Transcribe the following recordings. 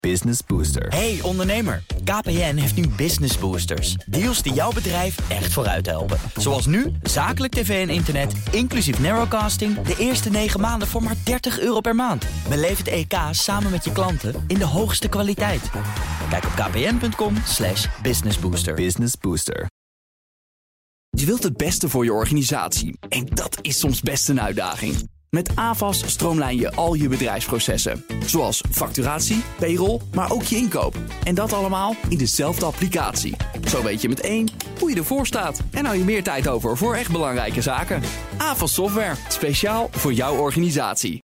Business Booster. Hey ondernemer, KPN heeft nu Business Boosters. Deals die jouw bedrijf echt vooruit helpen. Zoals nu, zakelijk tv en internet, inclusief narrowcasting... de eerste 9 maanden voor maar €30 per maand. Beleef het EK samen met je klanten in de hoogste kwaliteit. Kijk op kpn.com/businessbooster. Business Booster. Je wilt het beste voor je organisatie. En dat is soms best een uitdaging. Met AVAS stroomlijn je al je bedrijfsprocessen. Zoals facturatie, payroll, maar ook je inkoop. En dat allemaal in dezelfde applicatie. Zo weet je met één hoe je ervoor staat. En hou je meer tijd over voor echt belangrijke zaken. AVAS Software. Speciaal voor jouw organisatie.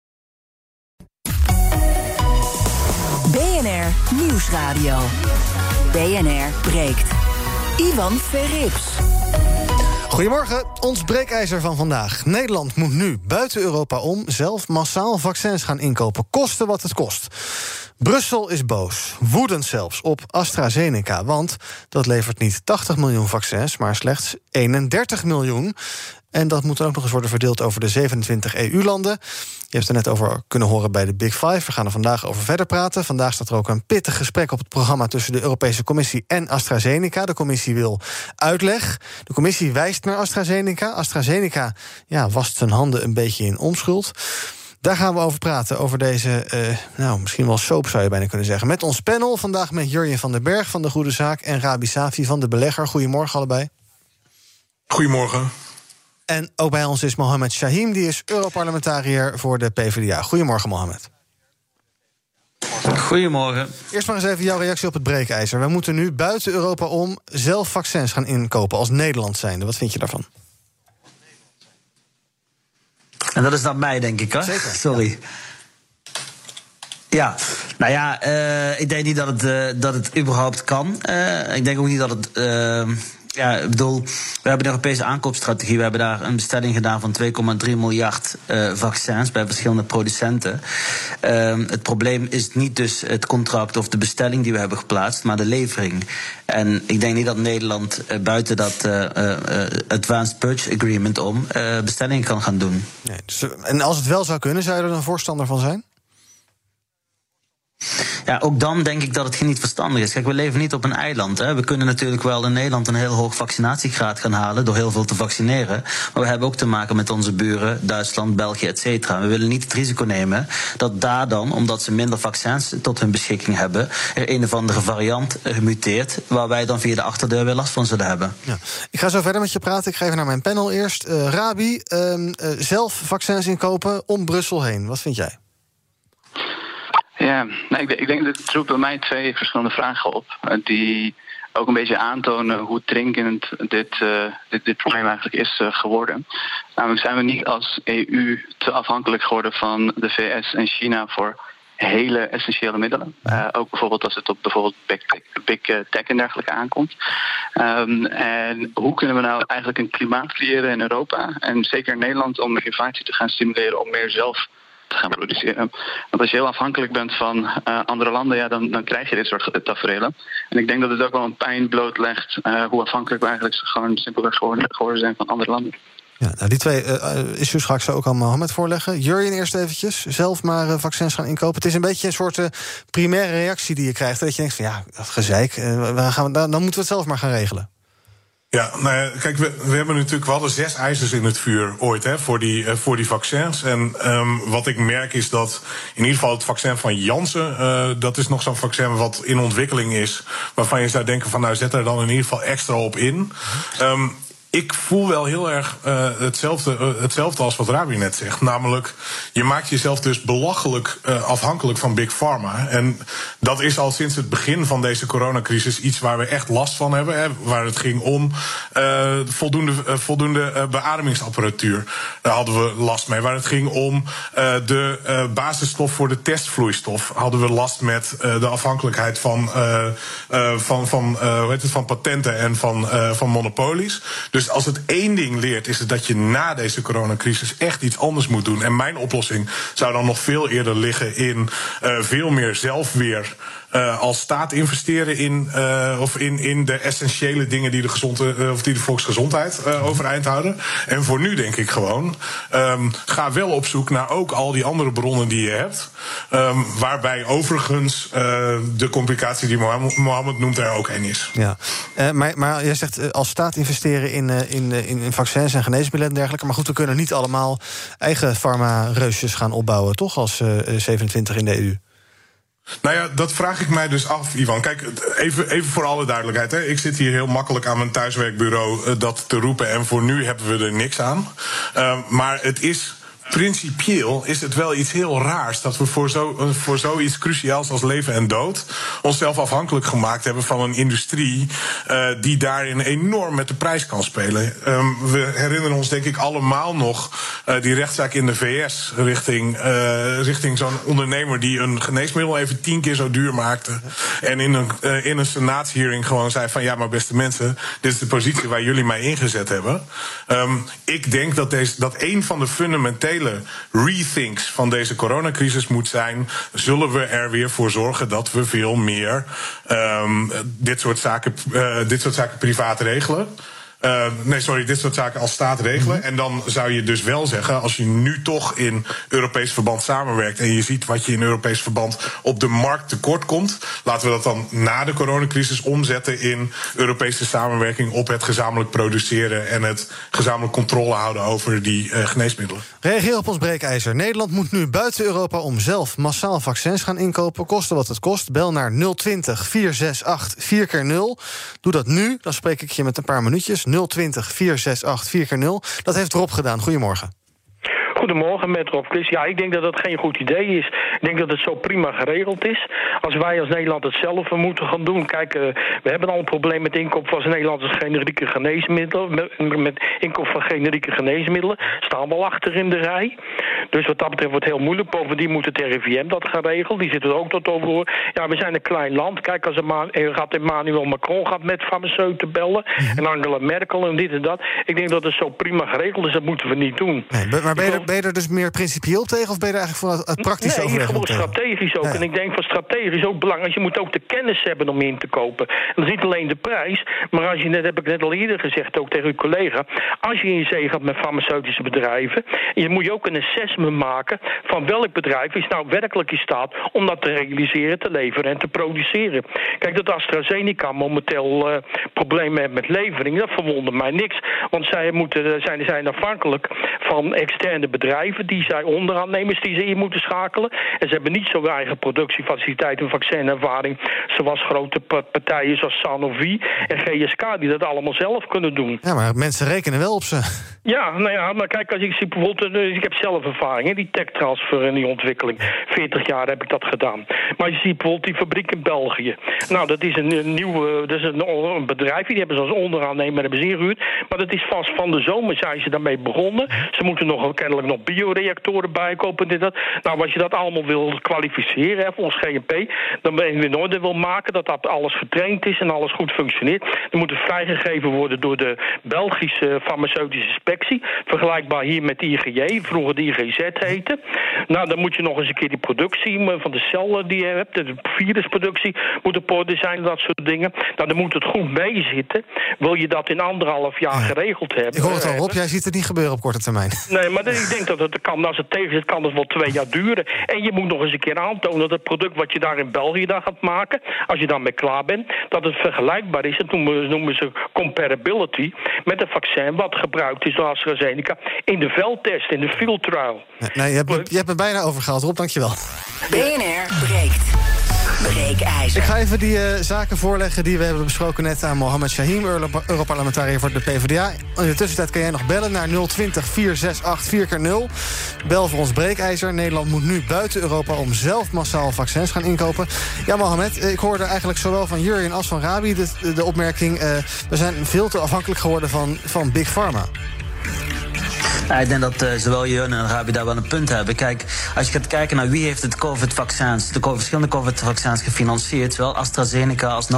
BNR Nieuwsradio. BNR breekt. Ivan Verrips. Goedemorgen, ons breekijzer van vandaag. Nederland moet nu buiten Europa om zelf massaal vaccins gaan inkopen, koste wat het kost. Brussel is boos, woedend zelfs, op AstraZeneca, want dat levert niet 80 miljoen vaccins, maar slechts 31 miljoen. En dat moet dan ook nog eens worden verdeeld over de 27 EU-landen. Je hebt er net over kunnen horen bij de Big Five. We gaan er vandaag over verder praten. Vandaag staat er ook een pittig gesprek op het programma tussen de Europese Commissie en AstraZeneca. De commissie wil uitleg. De commissie wijst naar AstraZeneca. AstraZeneca wast zijn handen een beetje in onschuld. Daar gaan we over praten, over deze, misschien wel soap zou je bijna kunnen zeggen. Met ons panel, vandaag met Jurjen van den Berg van De Goede Zaak en Rabi Safi van De Belegger. Goedemorgen allebei. Goedemorgen. En ook bij ons is Mohammed Shahim, die is Europarlementariër voor de PvdA. Goedemorgen, Mohammed. Goedemorgen. Eerst maar eens even jouw reactie op het breekijzer. We moeten nu buiten Europa om zelf vaccins gaan inkopen als Nederland zijnde. Wat vind je daarvan? En dat is naar mij, denk ik, hè? Zeker. Sorry. Ja, nou ja, ik denk niet dat het überhaupt kan. Ik denk ook niet dat het... ik bedoel, we hebben de Europese aankoopstrategie. We hebben daar een bestelling gedaan van 2,3 miljard vaccins bij verschillende producenten. Het probleem is niet dus het contract of de bestelling die we hebben geplaatst, maar de levering. En ik denk niet dat Nederland buiten dat Advanced Purchase Agreement om bestellingen kan gaan doen. Nee, dus, en als het wel zou kunnen, zou je er een voorstander van zijn? Ja, ook dan denk ik dat het niet verstandig is. Kijk, we leven niet op een eiland. Hè. We kunnen natuurlijk wel in Nederland een heel hoog vaccinatiegraad gaan halen door heel veel te vaccineren. Maar we hebben ook te maken met onze buren, Duitsland, België, et cetera. We willen niet het risico nemen dat daar dan, omdat ze minder vaccins tot hun beschikking hebben, er een of andere variant muteert, waar wij dan via de achterdeur weer last van zullen hebben. Ja. Ik ga zo verder met je praten. Ik ga even naar mijn panel eerst. Rabi, zelf vaccins inkopen om Brussel heen. Wat vind jij? Ja, ik denk dat het roept bij mij 2 verschillende vragen op. Die ook een beetje aantonen hoe dringend dit probleem eigenlijk is geworden. Namelijk zijn we niet als EU te afhankelijk geworden van de VS en China voor hele essentiële middelen. Ook bijvoorbeeld als het op big tech en dergelijke aankomt. En hoe kunnen we nou eigenlijk een klimaat creëren in Europa en zeker in Nederland om innovatie te gaan stimuleren om meer zelf te gaan produceren. Want als je heel afhankelijk bent van andere landen, dan krijg je dit soort taferelen. En ik denk dat het ook wel een pijn blootlegt hoe afhankelijk we eigenlijk gewoon simpelweg geworden zijn van andere landen. Ja, nou die 2 issues ga ik zo ook aan Mohammed voorleggen. Jurjen eerst eventjes, zelf maar vaccins gaan inkopen. Het is een beetje een soort primaire reactie die je krijgt. Dat je denkt van dat gezeik, dan moeten we het zelf maar gaan regelen. Ja, nou ja, kijk, we hebben natuurlijk wel de 6 ijzers in het vuur ooit voor die vaccins. En wat ik merk is dat in ieder geval het vaccin van Janssen, dat is nog zo'n vaccin wat in ontwikkeling is, waarvan je zou denken van zet er dan in ieder geval extra op in. Ik voel wel heel erg hetzelfde als wat Rabi net zegt. Namelijk, je maakt jezelf dus belachelijk afhankelijk van Big Pharma. En dat is al sinds het begin van deze coronacrisis iets waar we echt last van hebben. Hè, waar het ging om voldoende beademingsapparatuur. Daar hadden we last mee. Waar het ging om de basisstof voor de testvloeistof. Hadden we last met de afhankelijkheid van patenten en van monopolies. Dus als het één ding leert, is het dat je na deze coronacrisis echt iets anders moet doen. En mijn oplossing zou dan nog veel eerder liggen in veel meer zelf weer als staat investeren in de essentiële dingen die de volksgezondheid overeind houden. En voor nu denk ik gewoon, ga wel op zoek naar ook al die andere bronnen die je hebt. Waarbij overigens de complicatie die Mohammed noemt er ook één is. Ja, maar jij zegt als staat investeren in vaccins en geneesmiddelen en dergelijke. Maar goed, we kunnen niet allemaal eigen farma-reusjes gaan opbouwen, toch? Als 27 in de EU. Nou ja, dat vraag ik mij dus af, Ivan. Kijk, even voor alle duidelijkheid. Hè. Ik zit hier heel makkelijk aan mijn thuiswerkbureau dat te roepen. En voor nu hebben we er niks aan. Maar het is... Principieel is het wel iets heel raars dat we voor zoiets cruciaals als leven en dood onszelf afhankelijk gemaakt hebben van een industrie die daarin enorm met de prijs kan spelen. We herinneren ons denk ik allemaal nog die rechtszaak in de VS richting zo'n ondernemer die een geneesmiddel even 10 keer zo duur maakte. En in een senaatshearing gewoon zei van ja, maar beste mensen, dit is de positie waar jullie mij ingezet hebben. Ik denk dat een van de fundamentele rethinks van deze coronacrisis moet zijn, zullen we er weer voor zorgen dat we veel meer dit soort zaken privaat regelen. Dit soort zaken als staat regelen. En dan zou je dus wel zeggen, als je nu toch in Europees verband samenwerkt en je ziet wat je in Europees verband op de markt tekort komt, laten we dat dan na de coronacrisis omzetten in Europese samenwerking op het gezamenlijk produceren en het gezamenlijk controle houden over die geneesmiddelen. Reageer op ons breekijzer. Nederland moet nu buiten Europa om zelf massaal vaccins gaan inkopen, koste wat het kost. Bel naar 020 468 4x0. Doe dat nu, dan spreek ik je met een paar minuutjes. 020 468 4x0. Dat heeft Rob gedaan. Goedemorgen. Goedemorgen, met Rob Klis. Ja, ik denk dat dat geen goed idee is. Ik denk dat het zo prima geregeld is. Als wij als Nederland het zelf moeten gaan doen. Kijk, we hebben al een probleem met inkoop van Nederlandse generieke geneesmiddelen. Met inkoop van generieke geneesmiddelen. Staan we al achter in de rij. Dus wat dat betreft wordt het heel moeilijk. Bovendien moet het RIVM dat gaan regelen. Die zitten er ook tot over. Ja, we zijn een klein land. Kijk, als Emmanuel Macron gaat met farmaceuten bellen. En Angela Merkel en dit en dat. Ik denk dat het zo prima geregeld is. Dat moeten we niet doen. Nee, maar ben je er dus meer principieel tegen? Of ben je er eigenlijk voor het praktisch overweg? Nee, gewoon strategisch ook. Ja. En ik denk van strategisch ook belangrijk. Je moet ook de kennis hebben om in te kopen. En dat is niet alleen de prijs. Maar als je heb ik net al eerder gezegd, ook tegen uw collega. Als je in zee gaat met farmaceutische bedrijven. Je moet je ook een assessment maken van welk bedrijf is nou werkelijk in staat om dat te realiseren, te leveren en te produceren. Kijk, dat AstraZeneca momenteel problemen heeft met levering, dat verwondert mij niks. Want zij zijn afhankelijk van externe bedrijven die zij onderaannemers die ze in moeten schakelen. En ze hebben niet zo'n eigen productiefaciliteit en vaccinervaring zoals grote partijen zoals Sanofi en GSK die dat allemaal zelf kunnen doen. Ja, maar mensen rekenen wel op ze. Ja, nou ja, maar kijk, als ik zie bijvoorbeeld, ik heb zelf ervaring in die tech transfer en die ontwikkeling. 40 jaar heb ik dat gedaan. Maar je ziet bijvoorbeeld die fabriek in België. Nou, dat is een bedrijf, die hebben ze als onderaannemer hebben ze ingehuurd. Maar dat is vast van de zomer zijn ze daarmee begonnen. Ze moeten kennelijk nog bioreactoren bijkopen. Dit, dat. Nou, als je dat allemaal wil kwalificeren, volgens GMP, dan ben je in orde wil maken dat alles getraind is en alles goed functioneert. Dan moet het vrijgegeven worden door de Belgische farmaceutische inspectie. Vergelijkbaar hier met de IGJ, vroeger de IGZ heette. Nou, dan moet je nog eens een keer die productie van de cellen die je hebt, de virusproductie moet op orde zijn, dat soort dingen. Nou, dan moet het goed meezitten. Wil je dat in 1,5 jaar geregeld hebben? Ik hoor het al, Rob, jij ziet het niet gebeuren op korte termijn. Nee, maar ik denk dat het kan, als het tegen zit, kan het wel 2 jaar duren. En je moet nog eens een keer aantonen dat het product wat je daar in België dan gaat maken, als je daarmee klaar bent, dat het vergelijkbaar is. Dat noemen ze comparability met een vaccin wat gebruikt is door AstraZeneca in de veldtest, in de field trial. Nee, je hebt me bijna overgehaald, Rob, dankjewel. BNR breekt. Breekijzer. Ik ga even die zaken voorleggen die we hebben besproken net aan Mohammed Shaheen, Europarlementariër voor de PvdA. In de tussentijd kan jij nog bellen naar 020 468 4x0. Bel voor ons breekijzer. Nederland moet nu buiten Europa om zelf massaal vaccins gaan inkopen. Ja, Mohammed, ik hoorde eigenlijk zowel van Jurjen als van Rabi de opmerking, we zijn veel te afhankelijk geworden van Big Pharma. Nou, ik denk dat zowel Jeroen en Rabi daar wel een punt hebben. Kijk, als je gaat kijken naar wie heeft de verschillende COVID-vaccins gefinancierd, zowel AstraZeneca als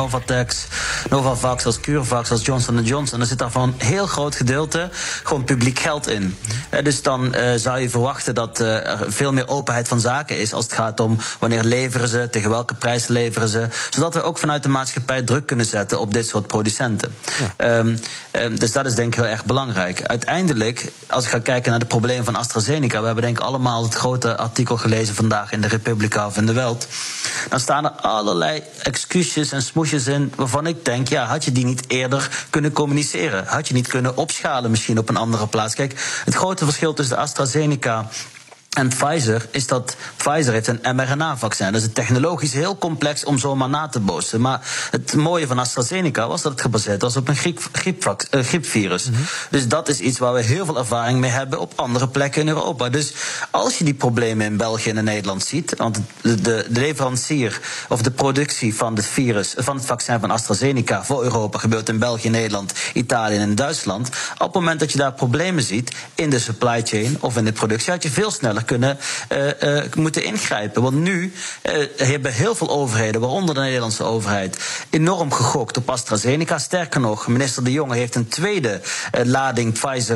Novavax, als CureVac, als Johnson & Johnson, dan zit daar van een heel groot gedeelte gewoon publiek geld in. Dus dan zou je verwachten dat er veel meer openheid van zaken is als het gaat om wanneer leveren ze, tegen welke prijs leveren ze, zodat we ook vanuit de maatschappij druk kunnen zetten op dit soort producenten. Ja. Dus dat is denk ik heel erg belangrijk. Uiteindelijk, als ik ga kijken naar de problemen van AstraZeneca, we hebben denk ik allemaal het grote artikel gelezen vandaag in de Republica of in de Welt, dan staan er allerlei excuses en smoesjes in waarvan ik denk, ja, had je die niet eerder kunnen communiceren? Had je niet kunnen opschalen misschien op een andere plaats? Kijk, het grote verschil tussen de AstraZeneca en Pfizer is dat Pfizer heeft een mRNA-vaccin. Dat is technologisch heel complex om zomaar na te bootsen. Maar het mooie van AstraZeneca was dat het gebaseerd was op een griepvirus. Mm-hmm. Dus dat is iets waar we heel veel ervaring mee hebben op andere plekken in Europa. Dus als je die problemen in België en in Nederland ziet, want de leverancier of de productie van het virus, van het vaccin van AstraZeneca voor Europa gebeurt in België, Nederland, Italië en Duitsland. Op het moment dat je daar problemen ziet in de supply chain of in de productie, had je veel sneller kunnen moeten ingrijpen. Want nu hebben heel veel overheden, waaronder de Nederlandse overheid, enorm gegokt op AstraZeneca. Sterker nog, minister De Jonge heeft een tweede lading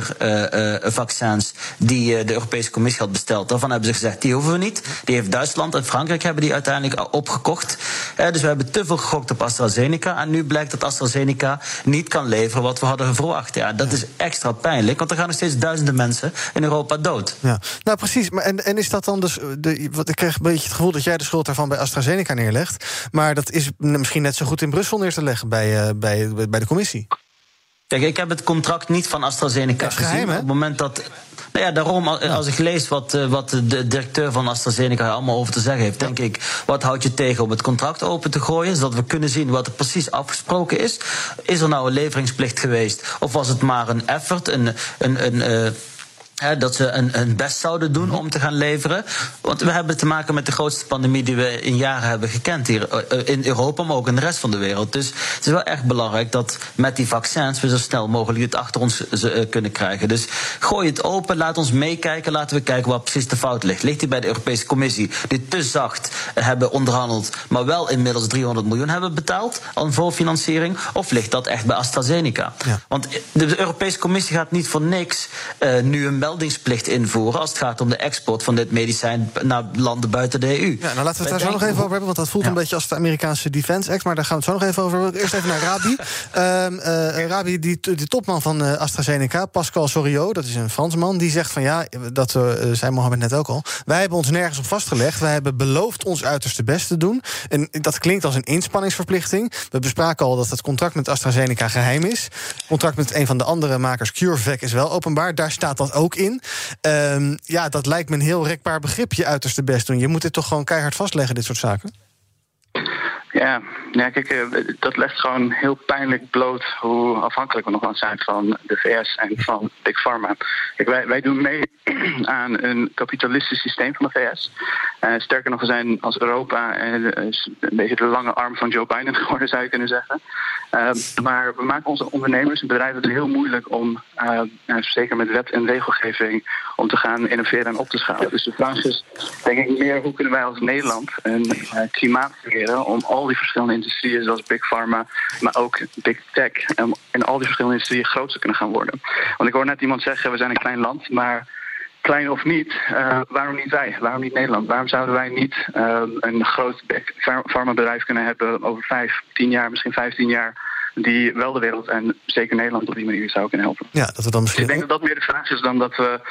Pfizer-vaccins die de Europese Commissie had besteld. Daarvan hebben ze gezegd, die hoeven we niet. Die heeft Duitsland en Frankrijk hebben die uiteindelijk opgekocht. Dus we hebben te veel gegokt op AstraZeneca. En nu blijkt dat AstraZeneca niet kan leveren wat we hadden verwacht. Ja, dat is extra pijnlijk, want er gaan nog steeds duizenden mensen in Europa dood. Ja, nou precies. Maar en is dat dan dus, ik kreeg een beetje het gevoel dat jij de schuld daarvan bij AstraZeneca neerlegt. Maar dat is misschien net zo goed in Brussel neer te leggen bij de commissie. Kijk, ik heb het contract niet van AstraZeneca gezien. Geheim, hè? Op het moment dat. Nou ja, daarom, als ik lees wat de directeur van AstraZeneca allemaal over te zeggen heeft, denk ik, wat houd je tegen om het contract open te gooien, zodat we kunnen zien wat er precies afgesproken is? Is er nou een leveringsplicht geweest? Of was het maar een effort, dat ze een best zouden doen om te gaan leveren? Want we hebben te maken met de grootste pandemie die we in jaren hebben gekend hier in Europa, maar ook in de rest van de wereld. Dus het is wel echt belangrijk dat met die vaccins we zo snel mogelijk het achter ons kunnen krijgen. Dus gooi het open, laat ons meekijken, laten we kijken waar precies de fout ligt. Ligt die bij de Europese Commissie, die te zacht hebben onderhandeld, maar wel inmiddels 300 miljoen hebben betaald aan voorfinanciering? Of ligt dat echt bij AstraZeneca? Ja. Want de Europese Commissie gaat niet voor niks nu een meldingsplicht invoeren als het gaat om de export van dit medicijn naar landen buiten de EU. Ja, nou laten we het daar zo nog even over hebben, want dat voelt een beetje als de Amerikaanse Defense Act, maar daar gaan we het zo nog even over hebben. Eerst even naar Rabi. Rabi, die topman van AstraZeneca, Pascal Soriot, dat is een Fransman, die zegt van ja, dat zei Mohammed net ook al, wij hebben ons nergens op vastgelegd, wij hebben beloofd ons uiterste best te doen. En dat klinkt als een inspanningsverplichting. We bespraken al dat het contract met AstraZeneca geheim is. Het contract met een van de andere makers, CureVac, is wel openbaar. Daar staat dat ook in. Ja, dat lijkt me een heel rekbaar begrip, je uiterste best doen. Je moet dit toch gewoon keihard vastleggen, dit soort zaken? Ja, kijk, dat legt gewoon heel pijnlijk bloot hoe afhankelijk we nog aan zijn van de VS en van Big Pharma. Kijk, wij doen mee aan een kapitalistisch systeem van de VS. Sterker nog, we zijn als Europa een beetje de lange arm van Joe Biden geworden, zou je kunnen zeggen. Maar we maken onze ondernemers en bedrijven het heel moeilijk om, zeker met wet en regelgeving, om te gaan innoveren en op te schalen. Dus de vraag is, denk ik, meer hoe kunnen wij als Nederland een klimaat creëren om al die verschillende industrieën, zoals Big Pharma, maar ook Big Tech, en al die verschillende industrieën groot te kunnen gaan worden. Want ik hoor net iemand zeggen, we zijn een klein land, maar klein of niet, waarom niet wij? Waarom niet Nederland? Waarom zouden wij niet een groot Big Pharma bedrijf kunnen hebben over 5, 10 jaar, misschien 15 jaar, die wel de wereld en zeker Nederland op die manier zou kunnen helpen. Ja, dat we dan misschien. Dus ik denk dat dat meer de vraag is dan dat we,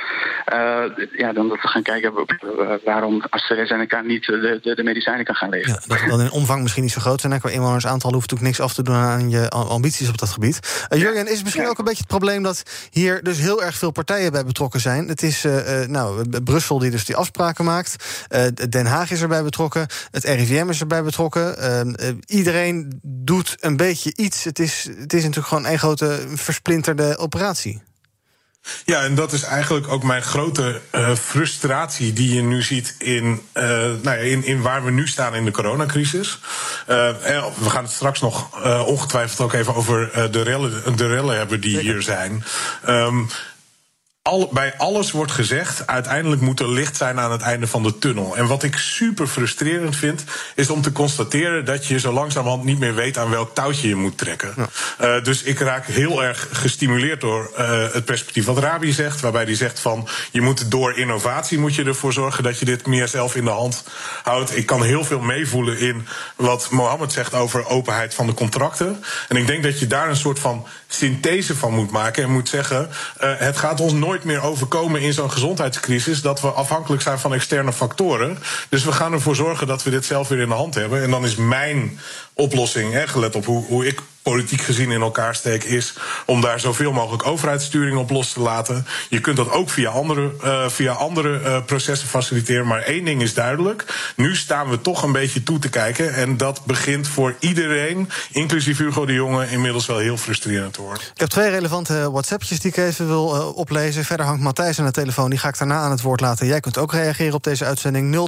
gaan kijken waarom AstraZeneca niet de medicijnen kan gaan leveren. Ja, dat we dan in omvang misschien niet zo groot zijn. Qua inwonersaantal hoeft natuurlijk niks af te doen aan je ambities op dat gebied. Jurgen, is het misschien ook een beetje het probleem dat hier dus heel erg veel partijen bij betrokken zijn? Het is Brussel die dus die afspraken maakt. Den Haag is erbij betrokken. Het RIVM is erbij betrokken. Iedereen doet een beetje iets. Het is natuurlijk gewoon een grote versplinterde operatie. Ja, en dat is eigenlijk ook mijn grote frustratie die je nu ziet in waar we nu staan in de coronacrisis. We gaan het straks nog ongetwijfeld ook even over de rellen hebben die hier zijn. bij alles wordt gezegd, uiteindelijk moet er licht zijn aan het einde van de tunnel. En wat ik super frustrerend vind, is om te constateren dat je zo langzamerhand niet meer weet aan welk touwtje je moet trekken. Ja. Dus ik raak heel erg gestimuleerd door het perspectief wat Rabi zegt, waarbij hij zegt van, je moet door innovatie moet je ervoor zorgen dat je dit meer zelf in de hand houdt. Ik kan heel veel meevoelen in wat Mohammed zegt over openheid van de contracten. En ik denk dat je daar een soort van synthese van moet maken en moet zeggen, het gaat ons nooit meer overkomen in zo'n gezondheidscrisis dat we afhankelijk zijn van externe factoren. Dus we gaan ervoor zorgen dat we dit zelf weer in de hand hebben. En dan is mijn oplossing, gelet op hoe ik politiek gezien in elkaar steek, is om daar zoveel mogelijk overheidssturing op los te laten. Je kunt dat ook via andere processen faciliteren. Maar één ding is duidelijk. Nu staan we toch een beetje toe te kijken. En dat begint voor iedereen, inclusief Hugo de Jonge, inmiddels wel heel frustrerend te worden. Ik heb 2 relevante WhatsAppjes die ik even wil oplezen. Verder hangt Matthijs aan de telefoon. Die ga ik daarna aan het woord laten. Jij kunt ook reageren op deze uitzending.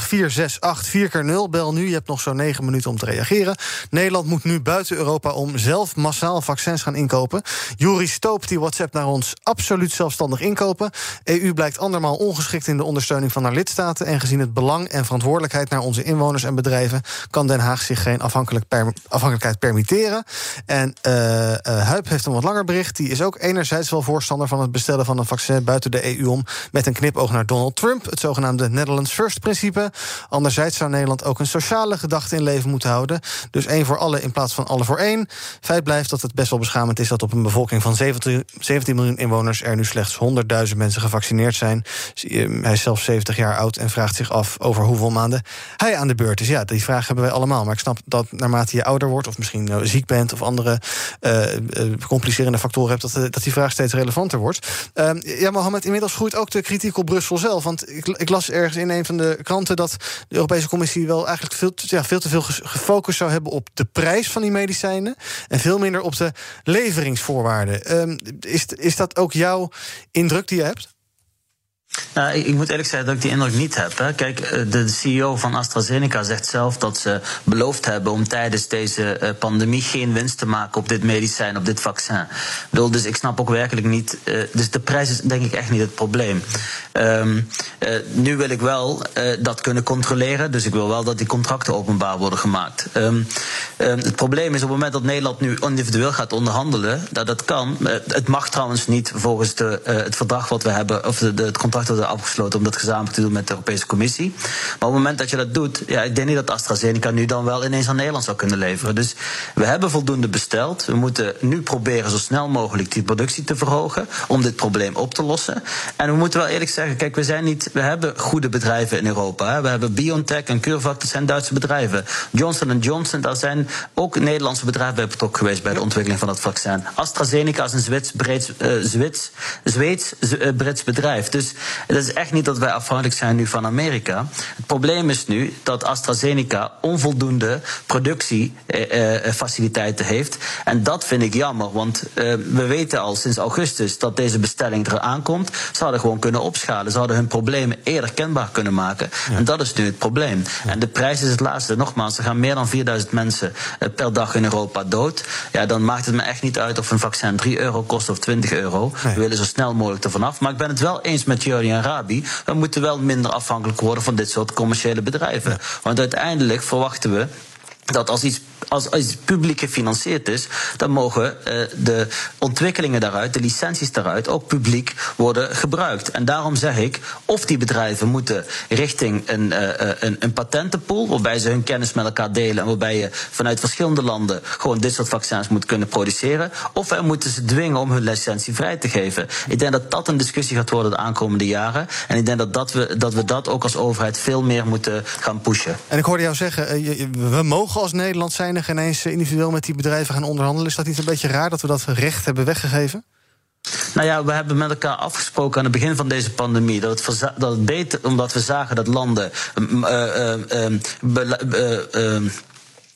020-468-4x0. Bel nu, je hebt nog zo'n 9 minuten om te reageren. Nederland moet nu buiten Europa om zelf massaal vaccins gaan inkopen. Juri Stoop die WhatsApp naar ons, absoluut zelfstandig inkopen. EU blijkt andermaal ongeschikt in de ondersteuning van haar lidstaten. En gezien het belang en verantwoordelijkheid naar onze inwoners en bedrijven kan Den Haag zich geen afhankelijkheid permitteren. En Huip heeft een wat langer bericht. Die is ook enerzijds wel voorstander van het bestellen van een vaccin buiten de EU om, met een knipoog naar Donald Trump, het zogenaamde Netherlands First-principe. Anderzijds zou Nederland ook een sociale gedachte in leven moeten houden. Dus 1 voor alle in plaats van alle voor 1. Feit blijft dat het best wel beschamend is dat op een bevolking van 17 miljoen inwoners er nu slechts 100.000 mensen gevaccineerd zijn. Hij is zelf 70 jaar oud en vraagt zich af over hoeveel maanden hij aan de beurt is. Ja, die vraag hebben wij allemaal. Maar ik snap dat naarmate je ouder wordt of misschien ziek bent of andere complicerende factoren hebt, dat die vraag steeds relevanter wordt. Ja, Mohammed, inmiddels groeit ook de kritiek op Brussel zelf. Want ik las ergens in een van de kranten dat de Europese Commissie wel eigenlijk veel te veel gefocust zou hebben op de prijs van die medicijnen en veel minder op de leveringsvoorwaarden. Is dat ook jouw indruk die je hebt? Nou, ik moet eerlijk zeggen dat ik die indruk niet heb. Hè. Kijk, de CEO van AstraZeneca zegt zelf dat ze beloofd hebben om tijdens deze pandemie geen winst te maken op dit medicijn, op dit vaccin. Dus ik snap ook werkelijk niet. Dus de prijs is denk ik echt niet het probleem. Nu wil ik wel dat kunnen controleren. Dus ik wil wel dat die contracten openbaar worden gemaakt. Het probleem is op het moment dat Nederland nu individueel gaat onderhandelen, dat kan. Het mag trouwens niet volgens het verdrag wat we hebben, of het contract dat we afgesloten om dat gezamenlijk te doen met de Europese Commissie. Maar op het moment dat je dat doet, ja, ik denk niet dat AstraZeneca nu dan wel ineens aan Nederland zou kunnen leveren. Dus we hebben voldoende besteld. We moeten nu proberen zo snel mogelijk die productie te verhogen om dit probleem op te lossen. En we moeten wel eerlijk zeggen, kijk, we hebben goede bedrijven in Europa. Hè. We hebben BioNTech en CureVac, dat zijn Duitse bedrijven. Johnson & Johnson, daar zijn ook Nederlandse bedrijven bij betrokken geweest bij de ontwikkeling van dat vaccin. AstraZeneca is een Zweeds-Brits bedrijf. Dus het is echt niet dat wij afhankelijk zijn nu van Amerika. Het probleem is nu dat AstraZeneca onvoldoende productiefaciliteiten heeft. En dat vind ik jammer, want we weten al sinds augustus dat deze bestelling eraan komt. Ze hadden gewoon kunnen opschalen. Ze hadden hun problemen eerder kenbaar kunnen maken. Ja. En dat is nu het probleem. Ja. En de prijs is het laatste. Nogmaals, er gaan meer dan 4000 mensen per dag in Europa dood. Ja, dan maakt het me echt niet uit of een vaccin €3 kost of €20. Nee. We willen zo snel mogelijk ervan af. Maar ik ben het wel eens met Jurgen en Rabi. We moeten wel minder afhankelijk worden van dit soort commerciële bedrijven. Ja. Want uiteindelijk verwachten we dat als iets publiek gefinancierd is, dan mogen de ontwikkelingen daaruit, de licenties daaruit, ook publiek worden gebruikt. En daarom zeg ik, of die bedrijven moeten richting een patentenpool, waarbij ze hun kennis met elkaar delen en waarbij je vanuit verschillende landen gewoon dit soort vaccins moet kunnen produceren, of wij moeten ze dwingen om hun licentie vrij te geven. Ik denk dat dat een discussie gaat worden de aankomende jaren. En ik denk dat we dat ook als overheid veel meer moeten gaan pushen. En ik hoorde jou zeggen, we mogen als Nederland zijn geen eens individueel met die bedrijven gaan onderhandelen. Is dat niet een beetje raar dat we dat recht hebben weggegeven? Nou ja, we hebben met elkaar afgesproken aan het begin van deze pandemie dat het beter, omdat we zagen dat landen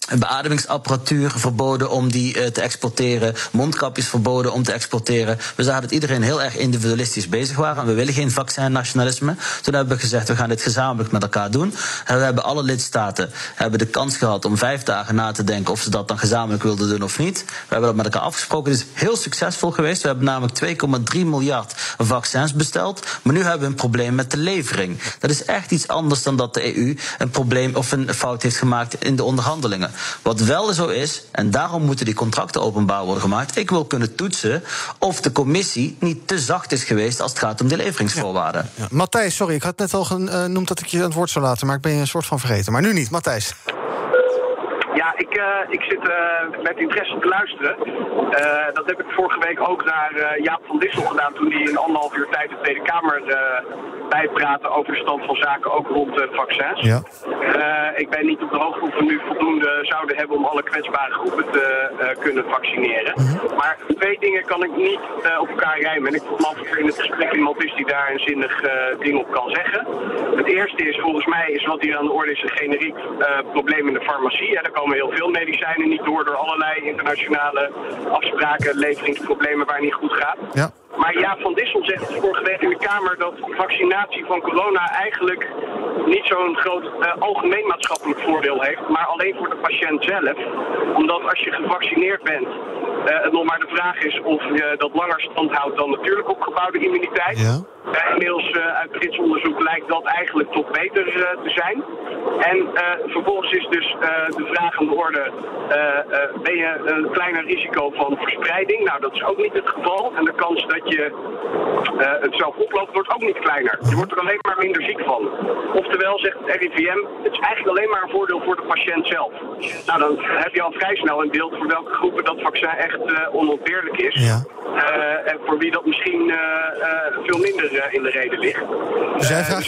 beademingsapparatuur verboden om die te exporteren. Mondkapjes verboden om te exporteren. We zagen dat iedereen heel erg individualistisch bezig waren. En we willen geen vaccinnationalisme. Toen hebben we gezegd, we gaan dit gezamenlijk met elkaar doen. En we hebben alle lidstaten de kans gehad om 5 dagen na te denken of ze dat dan gezamenlijk wilden doen of niet. We hebben dat met elkaar afgesproken. Het is heel succesvol geweest. We hebben namelijk 2,3 miljard vaccins besteld. Maar nu hebben we een probleem met de levering. Dat is echt iets anders dan dat de EU een probleem of een fout heeft gemaakt in de onderhandelingen. Wat wel zo is, en daarom moeten die contracten openbaar worden gemaakt. Ik wil kunnen toetsen of de commissie niet te zacht is geweest als het gaat om de leveringsvoorwaarden. Ja. Matthijs, sorry, ik had net al genoemd dat ik je aan het woord zou laten, maar ik ben je een soort van vergeten. Maar nu niet, Matthijs. Ja, ik zit met interesse te luisteren. Dat heb ik vorige week ook naar Jaap van Dissel gedaan toen hij in 1,5 uur tijd de Tweede Kamer bijpraatte over de stand van zaken, ook rond vaccins. Ja. Ik ben niet op de hoogte of we nu voldoende zouden hebben om alle kwetsbare groepen te kunnen vaccineren. Maar 2 dingen kan ik niet op elkaar rijmen. En ik vroeg me af of er in het gesprek iemand is die daar een zinnig ding op kan zeggen. Het eerste is, volgens mij is wat hier aan de orde is een generiek probleem in de farmacie. Ja, er komen heel veel medicijnen niet door allerlei internationale afspraken, leveringsproblemen waar het niet goed gaat. Ja. Maar Jaap van Dissel zegt vorige week in de Kamer dat vaccinatie van corona eigenlijk niet zo'n groot algemeen maatschappelijk voordeel heeft, maar alleen voor de patiënt zelf. Omdat als je gevaccineerd bent, het nog maar de vraag is of je dat langer stand houdt dan natuurlijk opgebouwde immuniteit. Ja. Inmiddels uit Brits onderzoek lijkt dat eigenlijk toch beter te zijn. En vervolgens is dus de vraag aan de orde, ben je een kleiner risico van verspreiding? Nou, dat is ook niet het geval. En de kans dat je het zelf oploopt wordt ook niet kleiner. Je wordt er alleen maar minder ziek van. Oftewel, zegt het RIVM, het is eigenlijk alleen maar een voordeel voor de patiënt zelf. Nou, dan heb je al vrij snel een beeld voor welke groepen dat vaccin echt onontbeerlijk is. Ja. En voor wie dat misschien veel minder in de reden ligt. Dus jij vraagt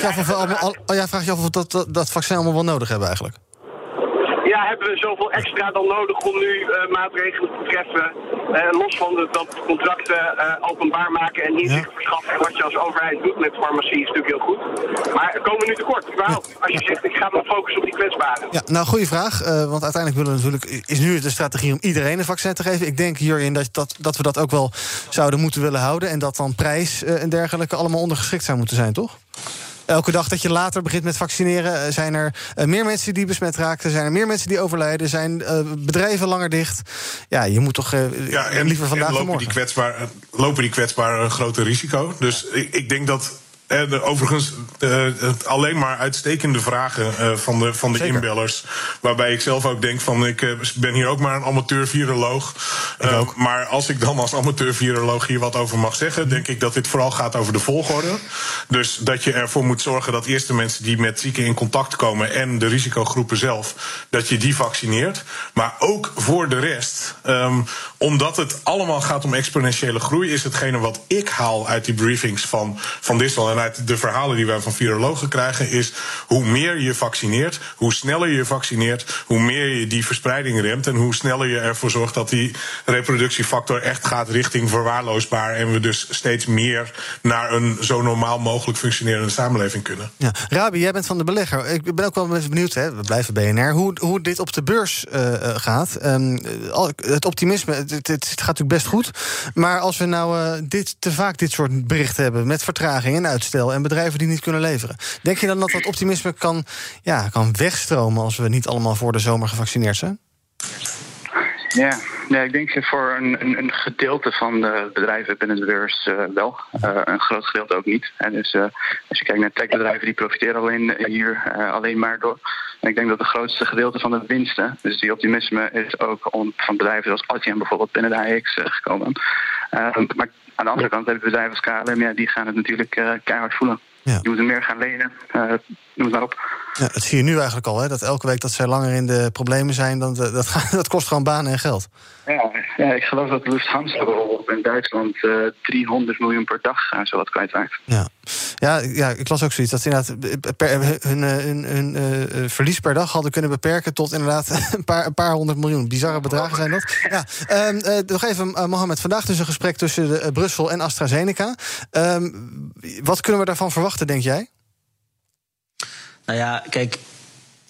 je af of we dat vaccin allemaal wel nodig hebben eigenlijk? Ja, hebben we zoveel extra dan nodig om nu maatregelen te treffen? Los van dat contracten openbaar maken en inzicht verschaffen. En wat je als overheid doet met farmacie is natuurlijk heel goed. Maar komen we nu tekort? Überhaupt? Als je zegt, ik ga me focussen op die kwetsbaren. Ja, nou, goede vraag. Want uiteindelijk willen we natuurlijk, is nu de strategie om iedereen een vaccin te geven. Ik denk hierin dat we dat ook wel zouden moeten willen houden. En dat dan prijs en dergelijke allemaal ondergeschikt zou moeten zijn, toch? Elke dag dat je later begint met vaccineren, zijn er meer mensen die besmet raken, zijn er meer mensen die overlijden, zijn bedrijven langer dicht. Ja, je moet toch liever vandaag dan morgen. Lopen die kwetsbaren een groter risico. Dus ik denk dat overigens alleen maar uitstekende vragen van de inbellers. Waarbij ik zelf ook denk van, ik ben hier ook maar een amateur-viroloog. Maar als ik dan als amateur-viroloog hier wat over mag zeggen, denk ik dat dit vooral gaat over de volgorde. Dus dat je ervoor moet zorgen dat eerst de mensen die met zieken in contact komen en de risicogroepen zelf, dat je die vaccineert. Maar ook voor de rest. Omdat het allemaal gaat om exponentiële groei, is hetgene wat ik haal uit die briefings van Dissel en uit de verhalen die wij van virologen krijgen, is hoe meer je vaccineert, hoe sneller je vaccineert, hoe meer je die verspreiding remt en hoe sneller je ervoor zorgt dat die reproductiefactor echt gaat richting verwaarloosbaar en we dus steeds meer naar een zo normaal mogelijk functionerende samenleving kunnen. Ja. Rabi, jij bent van de belegger. Ik ben ook wel eens benieuwd, we blijven BNR, hoe dit op de beurs gaat. Het optimisme, het gaat natuurlijk best goed. Maar als we nou te vaak dit soort berichten hebben met vertraging en uitstel en bedrijven die niet kunnen leveren, denk je dan dat dat optimisme kan wegstromen als we niet allemaal voor de zomer gevaccineerd zijn? Ja, ik denk voor een gedeelte van de bedrijven binnen de beurs wel. Een groot gedeelte ook niet. En dus als je kijkt naar techbedrijven, die profiteren alleen maar door. En ik denk dat het grootste gedeelte van de winsten, dus die optimisme, is ook van bedrijven zoals Adyen bijvoorbeeld binnen de AEX gekomen. Maar aan de andere kant hebben bedrijven als KLM, die gaan het natuurlijk keihard voelen. Ja. Die moeten meer gaan lenen, noem het maar op. Ja, dat zie je nu eigenlijk al, dat elke week dat zij langer in de problemen zijn, dat kost gewoon banen en geld. Ja, ik geloof dat Lufthansa bijvoorbeeld in Duitsland 300 miljoen per dag zo wat kwijtraakt. Ja, ik las ook zoiets dat ze inderdaad hun verlies per dag hadden kunnen beperken tot inderdaad een paar 100 miljoen. Bizarre bedragen zijn dat. Ja, nog even, Mohammed, vandaag dus een gesprek tussen Brussel en AstraZeneca. Wat kunnen we daarvan verwachten, denk jij? Nou ja, kijk,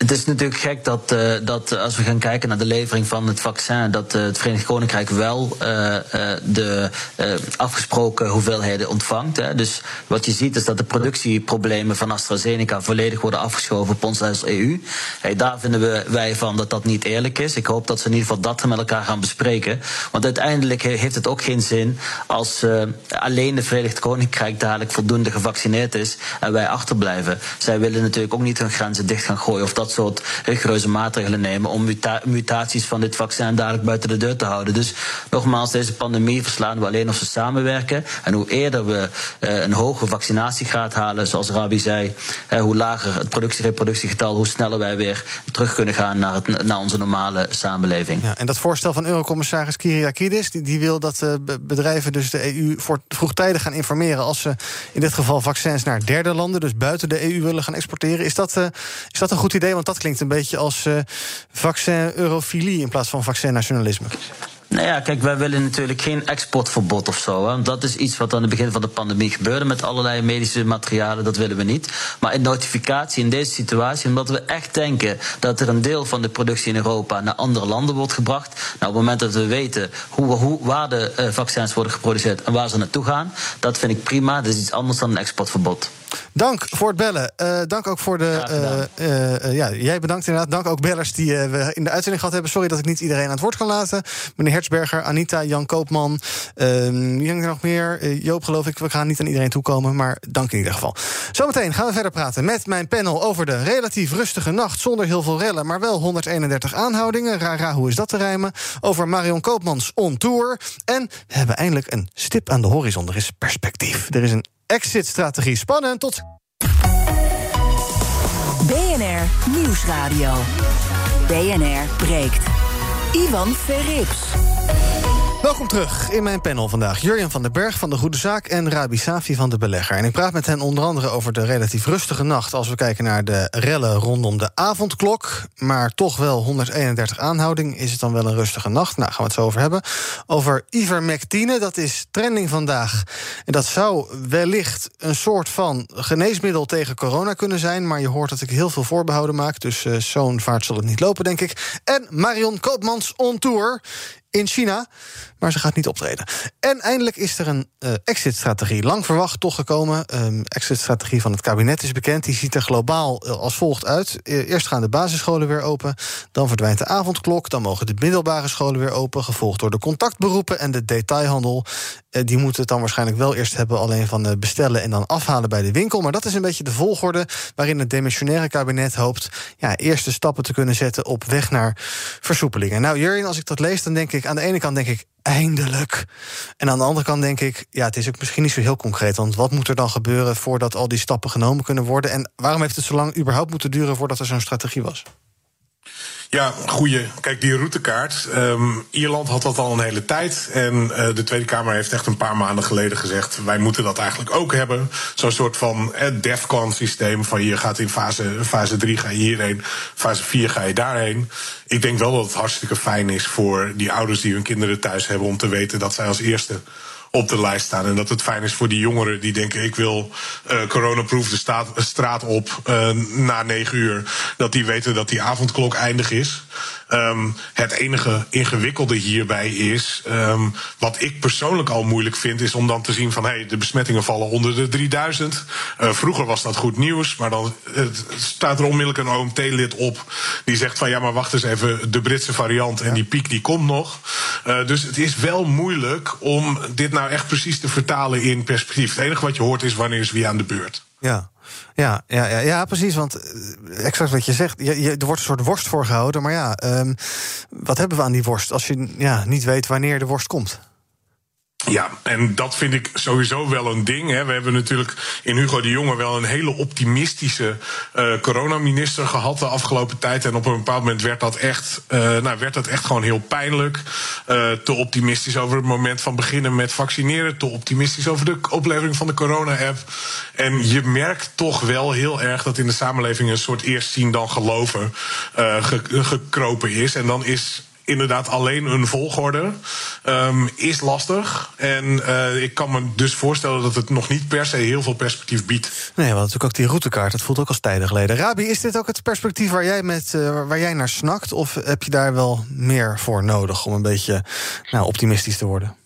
Het is natuurlijk gek dat als we gaan kijken naar de levering van het vaccin, dat het Verenigd Koninkrijk wel de afgesproken hoeveelheden ontvangt. Hè. Dus wat je ziet is dat de productieproblemen van AstraZeneca volledig worden afgeschoven op ons als EU. Hey, daar vinden wij van dat niet eerlijk is. Ik hoop dat ze in ieder geval dat met elkaar gaan bespreken. Want uiteindelijk heeft het ook geen zin als alleen de Verenigd Koninkrijk dadelijk voldoende gevaccineerd is en wij achterblijven. Zij willen natuurlijk ook niet hun grenzen dicht gaan gooien of dat soort rigoureuze maatregelen nemen om mutaties van dit vaccin dadelijk buiten de deur te houden. Dus nogmaals, deze pandemie verslaan we alleen als we samenwerken. En hoe eerder we een hoge vaccinatiegraad halen, zoals Rabi zei, hoe lager het reproductiegetal, hoe sneller wij weer terug kunnen gaan naar onze normale samenleving. Ja, en dat voorstel van Eurocommissaris Kyriakides, die wil dat bedrijven dus de EU vroegtijdig gaan informeren als ze in dit geval vaccins naar derde landen, dus buiten de EU, willen gaan exporteren. Is dat een goed idee? Want dat klinkt een beetje als vaccin-eurofilie in plaats van vaccin-nationalisme. Nou ja, kijk, wij willen natuurlijk geen exportverbod of zo. Hè. Dat is iets wat aan het begin van de pandemie gebeurde met allerlei medische materialen. Dat willen we niet. Maar in notificatie in deze situatie, omdat we echt denken dat er een deel van de productie in Europa naar andere landen wordt gebracht. Nou, op het moment dat we weten waar de vaccins worden geproduceerd en waar ze naartoe gaan, dat vind ik prima. Dat is iets anders dan een exportverbod. Dank voor het bellen. Dank ook voor jij bedankt inderdaad. Dank ook bellers die we in de uitzending gehad hebben. Sorry dat ik niet iedereen aan het woord kan laten. Meneer Hertzberger, Anita, Jan Koopman. Wie hangt er nog meer? Joop, geloof ik. We gaan niet aan iedereen toekomen, maar dank in ieder geval. Zometeen gaan we verder praten met mijn panel over de relatief rustige nacht zonder heel veel rellen, maar wel 131 aanhoudingen. Rara, hoe is dat te rijmen? Over Marion Koopmans on tour. En we hebben eindelijk een stip aan de horizon. Er is perspectief. Er is een exit-strategie. Spannend, tot... BNR Nieuwsradio. BNR breekt. Ivan Verrips. Welkom terug in mijn panel vandaag. Jurjen van den Berg van De Goede Zaak en Rabi Safi van De Belegger. En ik praat met hen onder andere over de relatief rustige nacht als we kijken naar de rellen rondom de avondklok. Maar toch wel 131 aanhouding. Is het dan wel een rustige nacht? Nou, gaan we het zo over hebben. Over ivermectine, dat is trending vandaag. En dat zou wellicht een soort van geneesmiddel tegen corona kunnen zijn. Maar je hoort dat ik heel veel voorbehouden maak. Dus zo'n vaart zal het niet lopen, denk ik. En Marion Koopmans on tour in China, maar ze gaat niet optreden. En eindelijk is er een exit-strategie. Lang verwacht, toch gekomen. Exit-strategie van het kabinet is bekend. Die ziet er globaal als volgt uit. Eerst gaan de basisscholen weer open. Dan verdwijnt de avondklok. Dan mogen de middelbare scholen weer open. Gevolgd door de contactberoepen en de detailhandel. Die moeten het dan waarschijnlijk wel eerst hebben, alleen van bestellen en dan afhalen bij de winkel. Maar dat is een beetje de volgorde waarin het demissionaire kabinet hoopt eerste stappen te kunnen zetten op weg naar versoepelingen. Nou, Jurjen, als ik dat lees, dan denk ik aan de ene kant eindelijk. En aan de andere kant denk ik, het is ook misschien niet zo heel concreet. Want wat moet er dan gebeuren voordat al die stappen genomen kunnen worden? En waarom heeft het zo lang überhaupt moeten duren voordat er zo'n strategie was? Ja, goeie. Kijk, die routekaart. Ierland had dat al een hele tijd. En de Tweede Kamer heeft echt een paar maanden geleden gezegd, wij moeten dat eigenlijk ook hebben. Zo'n soort van DEFCON-systeem. Van je gaat in fase 3 ga je hierheen, fase 4 ga je daarheen. Ik denk wel dat het hartstikke fijn is voor die ouders die hun kinderen thuis hebben om te weten dat zij als eerste op de lijst staan. En dat het fijn is voor die jongeren die denken, ik wil coronaproof de straat op na 9 uur. Dat die weten dat die avondklok eindig is. Het enige ingewikkelde hierbij is, wat ik persoonlijk al moeilijk vind, is om dan te zien van de besmettingen vallen onder de 3000. Vroeger was dat goed nieuws, maar dan staat er onmiddellijk een OMT-lid op die zegt van maar wacht eens even, de Britse variant en die piek die komt nog. Dus het is wel moeilijk om dit nou echt precies te vertalen in perspectief. Het enige wat je hoort is wanneer is wie aan de beurt. Ja, precies, want exact wat je zegt, er wordt een soort worst voor gehouden, maar wat hebben we aan die worst als je niet weet wanneer de worst komt? Ja, en dat vind ik sowieso wel een ding. Hè. We hebben natuurlijk in Hugo de Jonge wel een hele optimistische coronaminister gehad de afgelopen tijd. En op een bepaald moment werd dat echt gewoon heel pijnlijk. Te optimistisch over het moment van beginnen met vaccineren. Te optimistisch over de oplevering van de corona-app. En je merkt toch wel heel erg dat in de samenleving een soort eerst zien dan geloven gekropen is. En dan is inderdaad alleen een volgorde is lastig. En ik kan me dus voorstellen dat het nog niet per se heel veel perspectief biedt. Nee, we hadden natuurlijk ook die routekaart. Dat voelt ook als tijden geleden. Rabi, is dit ook het perspectief waar jij naar snakt? Of heb je daar wel meer voor nodig om een beetje optimistisch te worden?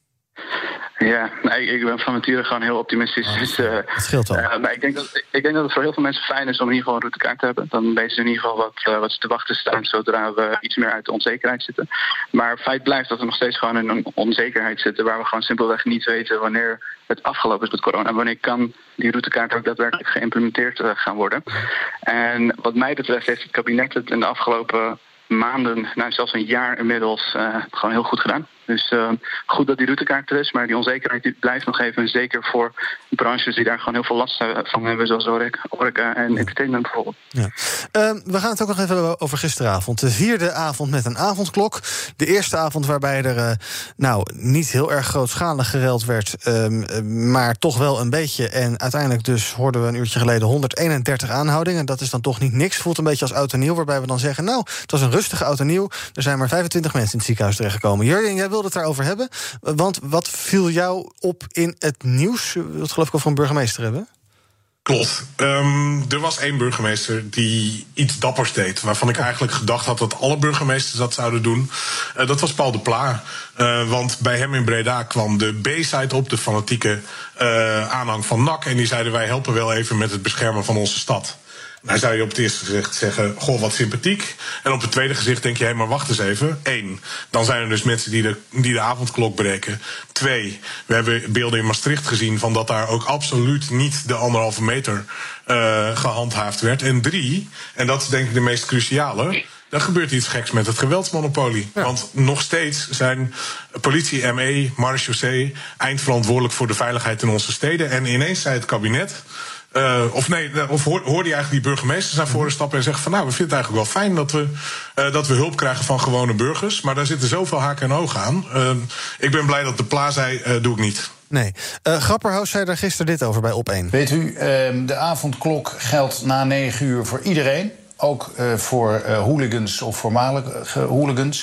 Ja, ik ben van nature gewoon heel optimistisch. Dus, dat scheelt wel. Maar ik denk dat het voor heel veel mensen fijn is om in ieder geval een routekaart te hebben. Dan weten ze in ieder geval wat ze te wachten staan zodra we iets meer uit de onzekerheid zitten. Maar feit blijft dat we nog steeds gewoon in een onzekerheid zitten waar we gewoon simpelweg niet weten wanneer het afgelopen is met corona. En wanneer kan die routekaart ook daadwerkelijk geïmplementeerd gaan worden. En wat mij betreft heeft het kabinet het in de afgelopen maanden, zelfs een jaar inmiddels, gewoon heel goed gedaan. Dus goed dat die routekaart er is, maar die onzekerheid die blijft nog even. Zeker voor branches die daar gewoon heel veel last van hebben, zoals horeca en entertainment bijvoorbeeld. Ja. We gaan het ook nog even hebben over gisteravond. De 4e avond met een avondklok. De eerste avond waarbij er niet heel erg grootschalig gereld werd, maar toch wel een beetje. En uiteindelijk dus hoorden we een uurtje geleden 131 aanhoudingen. Dat is dan toch niet niks. Voelt een beetje als oud en nieuw, waarbij we dan zeggen, het was een rustige oud en nieuw. Er zijn maar 25 mensen in het ziekenhuis terechtgekomen. Jurjen, jij wilde het daarover hebben. Want wat viel jou op in het nieuws? Dat geloof ik over een burgemeester hebben. Klopt. Er was 1 burgemeester die iets dappers deed, waarvan ik eigenlijk gedacht had dat alle burgemeesters dat zouden doen. Dat was Paul de Pla. Want bij hem in Breda kwam de B-side op, de fanatieke aanhang van NAC. En die zeiden, wij helpen wel even met het beschermen van onze stad. Nou zou je op het eerste gezicht zeggen, goh, wat sympathiek. En op het tweede gezicht denk je, maar wacht eens even. 1, dan zijn er dus mensen die de avondklok breken. 2, we hebben beelden in Maastricht gezien van dat daar ook absoluut niet de 1,5 meter gehandhaafd werd. En 3, en dat is denk ik de meest cruciale, dan gebeurt iets geks met het geweldsmonopolie. Ja. Want nog steeds zijn politie, ME, marechaussee eindverantwoordelijk voor de veiligheid in onze steden. En ineens zei het kabinet, of hoorde je eigenlijk die burgemeesters naar voren stappen en zeggen van, we vinden het eigenlijk wel fijn dat we hulp krijgen van gewone burgers. Maar daar zitten zoveel haken en ogen aan. Ik ben blij dat de Pla zei, doe ik niet. Nee. Grapperhaus zei daar gisteren dit over bij Op1. Weet u, de avondklok geldt na 9 uur voor iedereen. Ook voor hooligans of voormalige hooligans.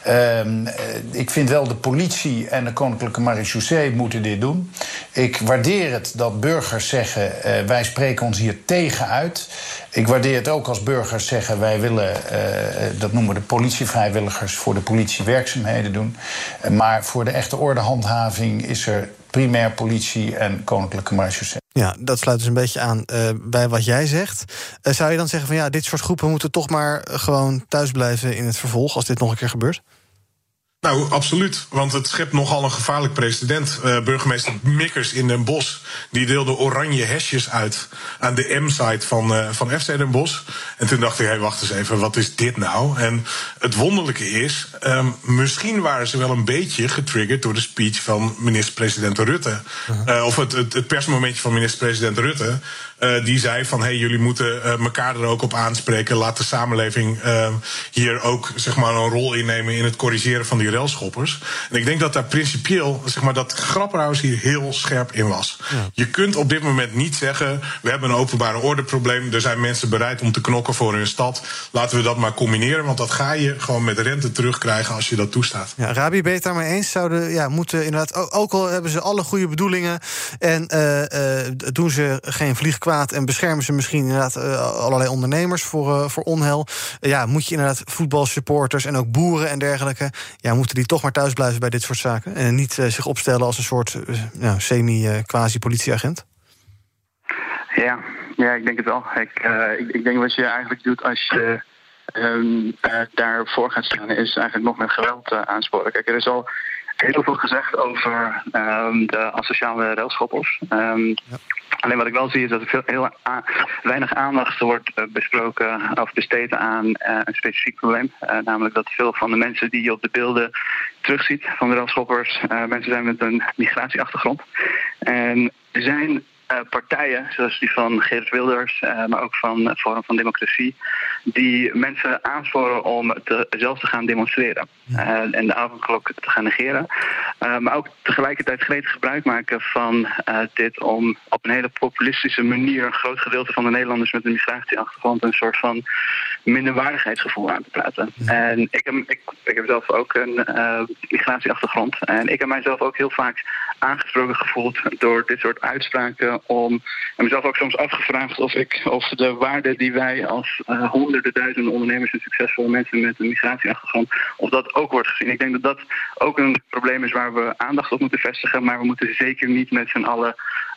Ik vind wel de politie en de Koninklijke Marechaussee moeten dit doen. Ik waardeer het dat burgers zeggen, wij spreken ons hier tegen uit. Ik waardeer het ook als burgers zeggen, wij willen, dat noemen we de politievrijwilligers, voor de politie werkzaamheden doen. Maar voor de echte ordehandhaving is er primair politie en Koninklijke Marechaussee. Ja, dat sluit dus een beetje aan bij wat jij zegt. Zou je dan zeggen van dit soort groepen moeten toch maar gewoon thuis blijven in het vervolg als dit nog een keer gebeurt? Nou, absoluut. Want het schept nogal een gevaarlijk precedent. Burgemeester Mikkers in Den Bosch, die deelde oranje hesjes uit aan de M-site van FC Den Bosch. En toen dacht ik, wacht eens even, wat is dit nou? En het wonderlijke is, misschien waren ze wel een beetje getriggerd door de speech van minister-president Rutte. Of het persmomentje van minister-president Rutte. Die zei van, jullie moeten elkaar er ook op aanspreken. Laat de samenleving hier ook een rol innemen in het corrigeren van die railschoppers. En ik denk dat daar principieel, dat Grapperhaus hier heel scherp in was. Ja. Je kunt op dit moment niet zeggen, we hebben een openbare ordeprobleem, er zijn mensen bereid om te knokken voor hun stad. Laten we dat maar combineren, want dat ga je gewoon met rente terugkrijgen als je dat toestaat. Ja, Rabi, ben je het daarmee eens? Zouden moeten inderdaad, ook al hebben ze alle goede bedoelingen en doen ze geen vlieg kwaad en beschermen ze misschien inderdaad allerlei ondernemers voor onheil. Moet je inderdaad voetbalsupporters en ook boeren en dergelijke, moeten die toch maar thuis blijven bij dit soort zaken en niet zich opstellen als een soort semi-quasi-politieagent? Ja, ik denk het wel. Ik denk wat je eigenlijk doet als je daarvoor gaat staan, is eigenlijk nog met geweld aansporen. Kijk, er is al heel veel gezegd over de asociale railschoppers. Alleen wat ik wel zie is dat er heel weinig aandacht wordt besproken of besteed aan een specifiek probleem. Namelijk dat veel van de mensen die je op de beelden terugziet van de railschoppers mensen zijn met een migratieachtergrond. En er zijn partijen, zoals die van Geert Wilders, maar ook van Forum van Democratie, die mensen aansporen om zelf te gaan demonstreren en de avondklok te gaan negeren. Maar ook tegelijkertijd gretig gebruik maken van dit om op een hele populistische manier een groot gedeelte van de Nederlanders met een migratieachtergrond een soort van minderwaardigheidsgevoel aan te praten. En ik heb zelf ook een migratieachtergrond en ik heb mijzelf ook heel vaak aangesproken gevoeld door dit soort uitspraken en mezelf ook soms afgevraagd of de waarde die wij als honderden duizenden ondernemers en succesvolle mensen met een migratieachtergrond, of dat ook wordt gezien. Ik denk dat dat ook een probleem is waar we aandacht op moeten vestigen, maar we moeten zeker niet met z'n allen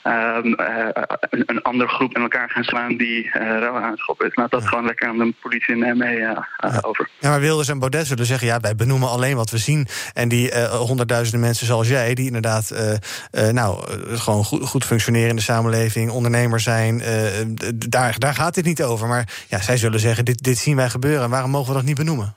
een andere groep in elkaar gaan slaan die rel aanschoppen is. Laat dat gewoon lekker aan de politie en mee over. Ja, maar Wilders en Baudet zullen zeggen, wij benoemen alleen wat we zien. En die honderdduizenden mensen zoals jij, die inderdaad gewoon goed functioneren in de samenleving, ondernemer zijn, daar gaat dit niet over. Maar zij zullen zeggen, dit zien wij gebeuren. Waarom mogen we dat niet benoemen?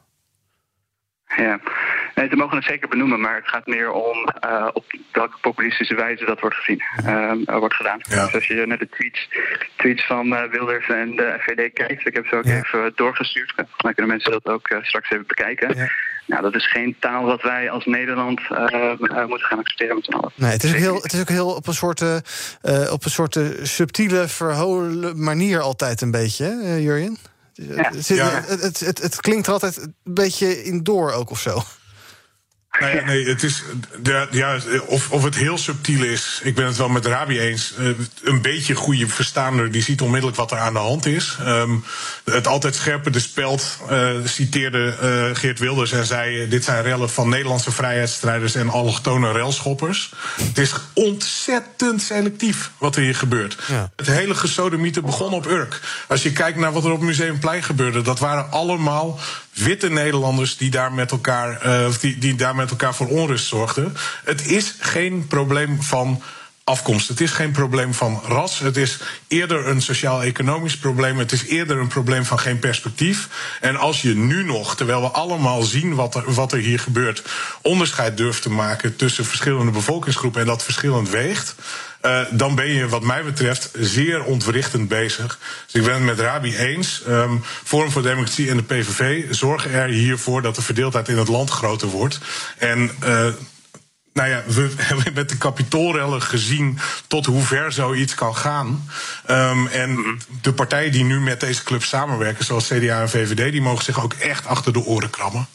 Ja. Nee, ze mogen het zeker benoemen, maar het gaat meer om op welke populistische wijze dat wordt gezien, wordt gedaan. Ja. Dus als je naar de tweets van Wilders en de FVD kijkt, ik heb ze ook even doorgestuurd, dan kunnen mensen dat ook straks even bekijken. Ja. Nou, dat is geen taal wat wij als Nederland moeten gaan accepteren met z'n allen. Nee, het is ook heel op een soort subtiele, verholen manier altijd een beetje, hè, Jurjen? Ja. Het klinkt er altijd een beetje in door ook of zo. Nee, het is. Of het heel subtiel is. Ik ben het wel met Rabi eens. Een beetje goede verstaander, die ziet onmiddellijk wat er aan de hand is. Het altijd scherpe de speld citeerde Geert Wilders en zei: dit zijn rellen van Nederlandse vrijheidsstrijders en allochtone relschoppers. Het is ontzettend selectief wat er hier gebeurt. Ja. Het hele gesodemieten begon op Urk. Als je kijkt naar wat er op Museumplein gebeurde, dat waren allemaal witte Nederlanders die daar met elkaar voor onrust zorgden. Het is geen probleem van afkomst. Het is geen probleem van ras. Het is eerder een sociaal-economisch probleem. Het is eerder een probleem van geen perspectief. En als je nu nog, terwijl we allemaal zien wat er hier gebeurt, onderscheid durft te maken tussen verschillende bevolkingsgroepen en dat verschillend weegt, dan ben je wat mij betreft zeer ontwrichtend bezig. Dus ik ben het met Rabi eens. Forum voor Democratie en de PVV zorgen er hiervoor dat de verdeeldheid in het land groter wordt. En we hebben met de Capitoolrellen gezien tot hoe ver zoiets kan gaan. En de partijen die nu met deze club samenwerken, zoals CDA en VVD, die mogen zich ook echt achter de oren krabben.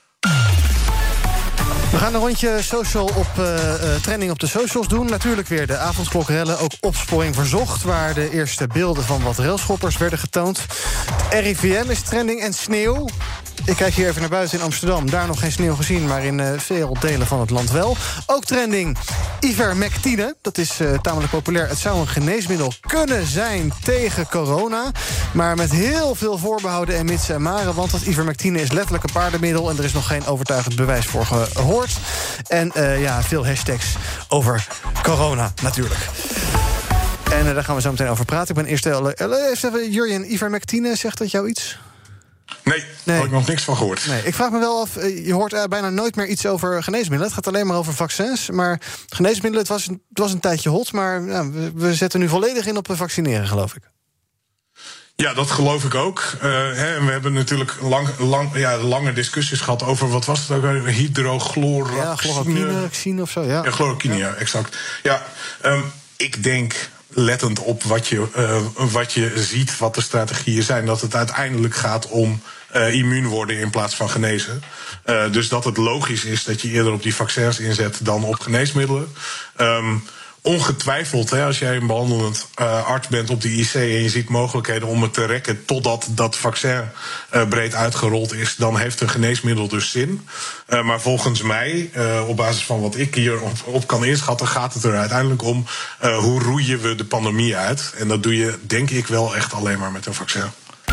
We gaan een rondje social op trending op de socials doen. Natuurlijk weer de avondklokrellen, ook opsporing verzocht, waar de eerste beelden van wat railschoppers werden getoond. RIVM is trending en sneeuw. Ik kijk hier even naar buiten in Amsterdam. Daar nog geen sneeuw gezien, maar in veel delen van het land wel. Ook trending ivermectine. Dat is tamelijk populair. Het zou een geneesmiddel kunnen zijn tegen corona. Maar met heel veel voorbehouden en mits en maren. Want dat ivermectine is letterlijk een paardenmiddel. En er is nog geen overtuigend bewijs voor gehoord. En veel hashtags over corona natuurlijk. En daar gaan we zo meteen over praten. Ik ben eerst even Jurjen, ivermectine, zegt dat jou iets? Nee, daar heb ik nog niks van gehoord. Nee, ik vraag me wel af, je hoort bijna nooit meer iets over geneesmiddelen. Het gaat alleen maar over vaccins. Maar geneesmiddelen, het was een tijdje hot. Maar we zetten nu volledig in op vaccineren, geloof ik. Ja, dat geloof ik ook. En we hebben natuurlijk lange discussies gehad over, wat was het ook? Chloroquine of zo, ja. Ja, chloroquine, ja, exact. Ja, ik denk, lettend op wat je ziet, wat de strategieën zijn, dat het uiteindelijk gaat om immuun worden in plaats van genezen. Dus dat het logisch is dat je eerder op die vaccins inzet dan op geneesmiddelen. Ongetwijfeld, als jij een behandelend arts bent op de IC en je ziet mogelijkheden om het te rekken totdat dat vaccin breed uitgerold is, dan heeft een geneesmiddel dus zin. Maar volgens mij, op basis van wat ik hier op kan inschatten, gaat het er uiteindelijk om hoe roeien we de pandemie uit. En dat doe je, denk ik, wel echt alleen maar met een vaccin.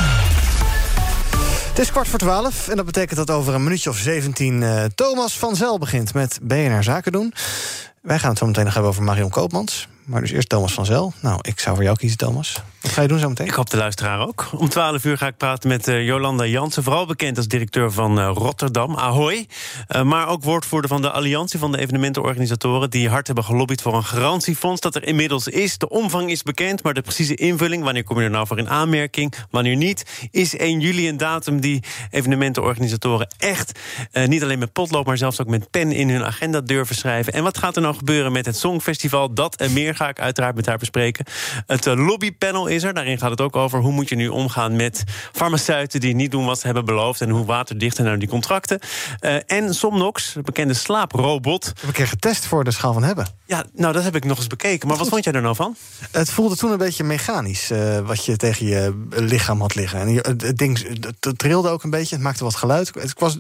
Het is 11:15 en dat betekent dat over een minuutje of 17 Thomas van Zel begint met BNR Zaken doen. Wij gaan het zo meteen nog hebben over Marion Koopmans. Maar dus eerst Thomas van Zel. Nou, ik zou voor jou kiezen, Thomas. Wat ga je doen zo meteen? Ik hoop de luisteraar ook. Om 12:00 ga ik praten met Jolanda Jansen, vooral bekend als directeur van Rotterdam, Ahoy. Maar ook woordvoerder van de Alliantie van de evenementenorganisatoren, die hard hebben gelobbyd voor een garantiefonds dat er inmiddels is. De omvang is bekend, maar de precieze invulling, wanneer kom je er nou voor in aanmerking, wanneer niet, is 1 juli een datum die evenementenorganisatoren echt niet alleen met potlood, maar zelfs ook met pen in hun agenda durven schrijven. En wat gaat er nou gebeuren met het Songfestival? Dat en meer ga ik uiteraard met haar bespreken. Het lobbypanel is er. Daarin gaat het ook over hoe moet je nu omgaan met farmaceuten die niet doen wat ze hebben beloofd en hoe waterdicht zijn nou die contracten. En Somnox, de bekende slaaprobot. Heb ik een keer getest voor de schaal van hebben. Ja, nou dat heb ik nog eens bekeken. Maar wat vond jij er nou van? Het voelde toen een beetje mechanisch, wat je tegen je lichaam had liggen. En het ding het trilde ook een beetje, het maakte wat geluid. Het was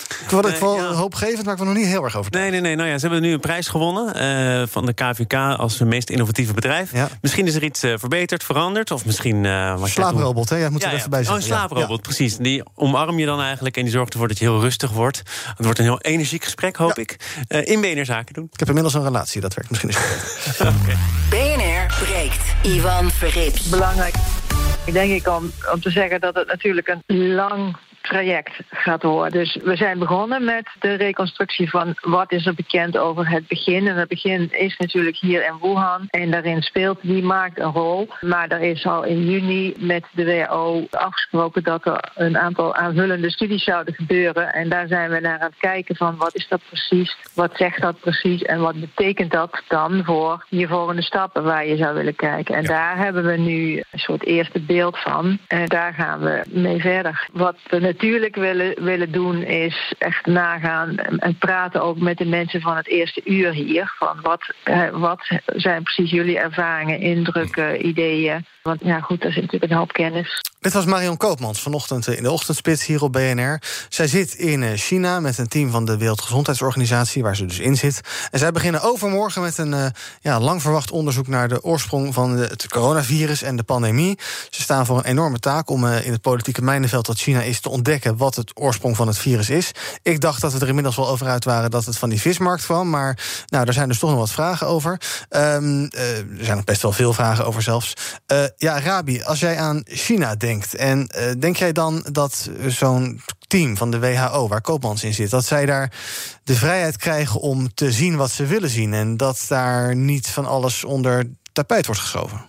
wel hoopgevend, maar ik was nog niet heel erg over. Nee. Nou ja, ze hebben nu een prijs gewonnen van de KVK als meest innovatieve bedrijf. Ja. Misschien is er iets verbeterd, veranderd. Of misschien... slaaprobot, hè? Ja, moet er even bij zeggen. Een slaaprobot, precies. Die omarm je dan eigenlijk en die zorgt ervoor dat je heel rustig wordt. Het wordt een heel energiek gesprek, hoop ik. In BNR Zaken doen. Ik heb inmiddels een relatie, dat werkt misschien eens beter. Okay. BNR breekt. Ivan Verrips. Belangrijk, denk ik, om te zeggen dat het natuurlijk een lang traject gaat worden. Dus we zijn begonnen met de reconstructie van wat is er bekend over het begin. En het begin is natuurlijk hier in Wuhan. En daarin die maakt een rol. Maar er is al in juni met de WHO afgesproken dat er een aantal aanvullende studies zouden gebeuren. En daar zijn we naar aan het kijken van wat is dat precies? Wat zegt dat precies? En wat betekent dat dan voor je volgende stappen waar je zou willen kijken? En daar hebben we nu een soort eerste beeld van. En daar gaan we mee verder. Wat we natuurlijk willen doen is echt nagaan en praten ook met de mensen van het eerste uur hier. Van wat zijn precies jullie ervaringen, indrukken, ideeën. Want ja goed, daar zit natuurlijk een hoop kennis. Dit was Marion Koopmans vanochtend in de ochtendspits hier op BNR. Zij zit in China met een team van de Wereldgezondheidsorganisatie, waar ze dus in zit. En zij beginnen overmorgen met een lang verwacht onderzoek naar de oorsprong van het coronavirus en de pandemie. Ze staan voor een enorme taak om in het politieke mijnenveld dat China is te ontdekken wat het oorsprong van het virus is. Ik dacht dat we er inmiddels wel over uit waren dat het van die vismarkt kwam, maar daar zijn dus toch nog wat vragen over. Er zijn nog best wel veel vragen over zelfs. Rabi, als jij aan China denkt, en denk jij dan dat zo'n team van de WHO, waar Koopmans in zit, dat zij daar de vrijheid krijgen om te zien wat ze willen zien en dat daar niet van alles onder tapijt wordt geschoven?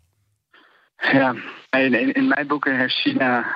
Ja, in mijn boeken heeft China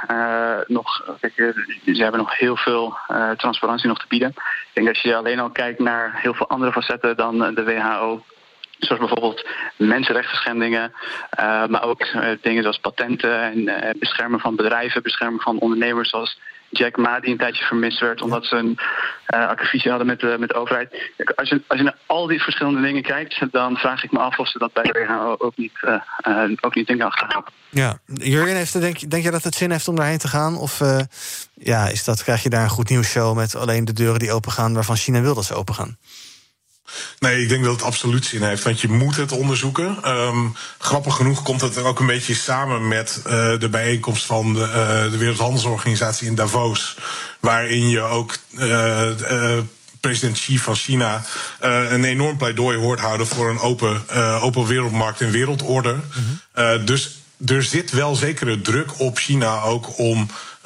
ze hebben nog heel veel transparantie nog te bieden. Ik denk dat je alleen al kijkt naar heel veel andere facetten dan de WHO. Zoals bijvoorbeeld mensenrechtenschendingen, maar ook dingen zoals patenten en beschermen van bedrijven, beschermen van ondernemers zoals Jack Ma, die een tijdje vermist werd omdat ze een akkefietje hadden met de overheid. Als je naar al die verschillende dingen kijkt, dan vraag ik me af of ze dat bij de WHO ook niet in achter gaan. Ja, Jurjen, denk je dat het zin heeft om daarheen te gaan? Of krijg je daar een goed nieuwsshow met alleen de deuren die opengaan waarvan China wil dat ze opengaan? Nee, ik denk dat het absoluut zin heeft, want je moet het onderzoeken. Grappig genoeg komt het er ook een beetje samen met de bijeenkomst van de Wereldhandelsorganisatie in Davos, waarin je ook president Xi van China een enorm pleidooi hoort houden voor een open wereldmarkt en wereldorde. Mm-hmm. Dus er zit wel zekere druk op China ook om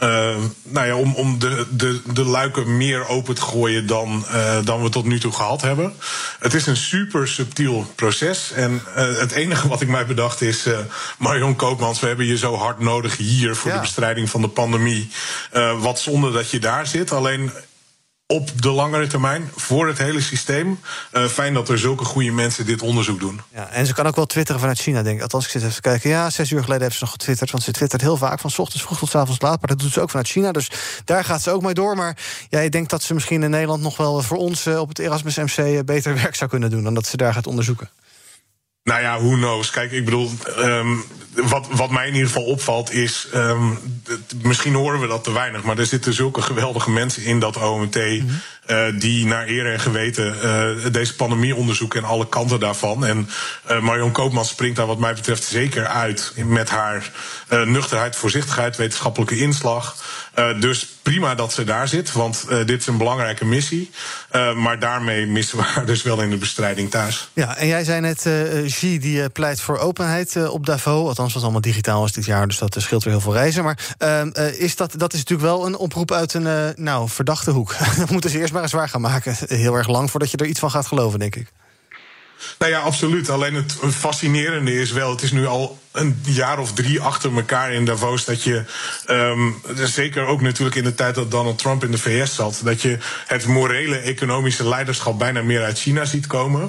de luiken meer open te gooien dan we tot nu toe gehad hebben. Het is een super subtiel proces. En het enige wat ik mij bedacht is, Marion Koopmans, we hebben je zo hard nodig hier voor de bestrijding van de pandemie. Wat zonde dat je daar zit. Alleen op de langere termijn, voor het hele systeem, fijn dat er zulke goede mensen dit onderzoek doen. Ja, en ze kan ook wel twitteren vanuit China, denk ik. Althans, ik zit even te kijken. Ja, 6 uur geleden heeft ze nog getwitterd, want ze twittert heel vaak van 's ochtends vroeg tot 's avonds laat. Maar dat doet ze ook vanuit China, dus daar gaat ze ook mee door. Maar ik denk dat ze misschien in Nederland nog wel voor ons op het Erasmus MC beter werk zou kunnen doen dan dat ze daar gaat onderzoeken. Nou ja, who knows. Kijk, ik bedoel, wat mij in ieder geval opvalt is, misschien horen we dat te weinig, maar er zitten zulke geweldige mensen in dat OMT, die naar eer en geweten deze pandemie onderzoeken en alle kanten daarvan. En Marion Koopmans springt daar wat mij betreft zeker uit met haar nuchterheid, voorzichtigheid, wetenschappelijke inslag. Dus prima dat ze daar zit, want dit is een belangrijke missie. Maar daarmee missen we haar dus wel in de bestrijding thuis. Ja, en jij zei net, Xi die pleit voor openheid op Davos. Althans, wat allemaal digitaal was dit jaar, dus dat scheelt weer heel veel reizen. Maar dat is natuurlijk wel een oproep uit een verdachte hoek. Dat moeten ze eerst maar eens waar gaan maken. Heel erg lang voordat je er iets van gaat geloven, denk ik. Nou ja, absoluut. Alleen het fascinerende is wel, het is nu al een jaar of 3 achter elkaar in Davos dat je, zeker ook natuurlijk in de tijd dat Donald Trump in de VS zat, dat je het morele economische leiderschap bijna meer uit China ziet komen.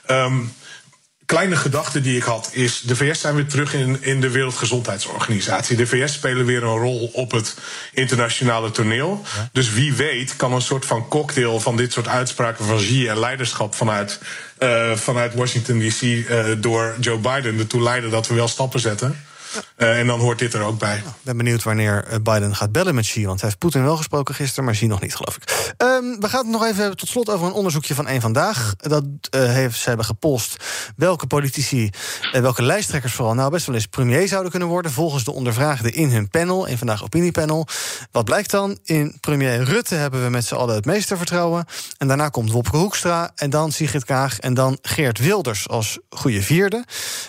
Kleine gedachte die ik had is, de VS zijn weer terug in de Wereldgezondheidsorganisatie. De VS spelen weer een rol op het internationale toneel. Ja. Dus wie weet kan een soort van cocktail van dit soort uitspraken van Xi en leiderschap vanuit Washington D.C. Door Joe Biden ertoe leiden dat we wel stappen zetten. En dan hoort dit er ook bij. Ik ben benieuwd wanneer Biden gaat bellen met Xi. Want hij heeft Poetin wel gesproken gisteren, maar Xi nog niet, geloof ik. We gaan het nog even tot slot over een onderzoekje van Eén Vandaag. Ze hebben gepolst welke politici, welke lijsttrekkers vooral, nou best wel eens premier zouden kunnen worden, volgens de ondervraagden in hun panel, Eén Vandaag opiniepanel. Wat blijkt dan? In premier Rutte hebben we met z'n allen het meeste vertrouwen. En daarna komt Wopke Hoekstra, en dan Sigrid Kaag, en dan Geert Wilders als goede vierde.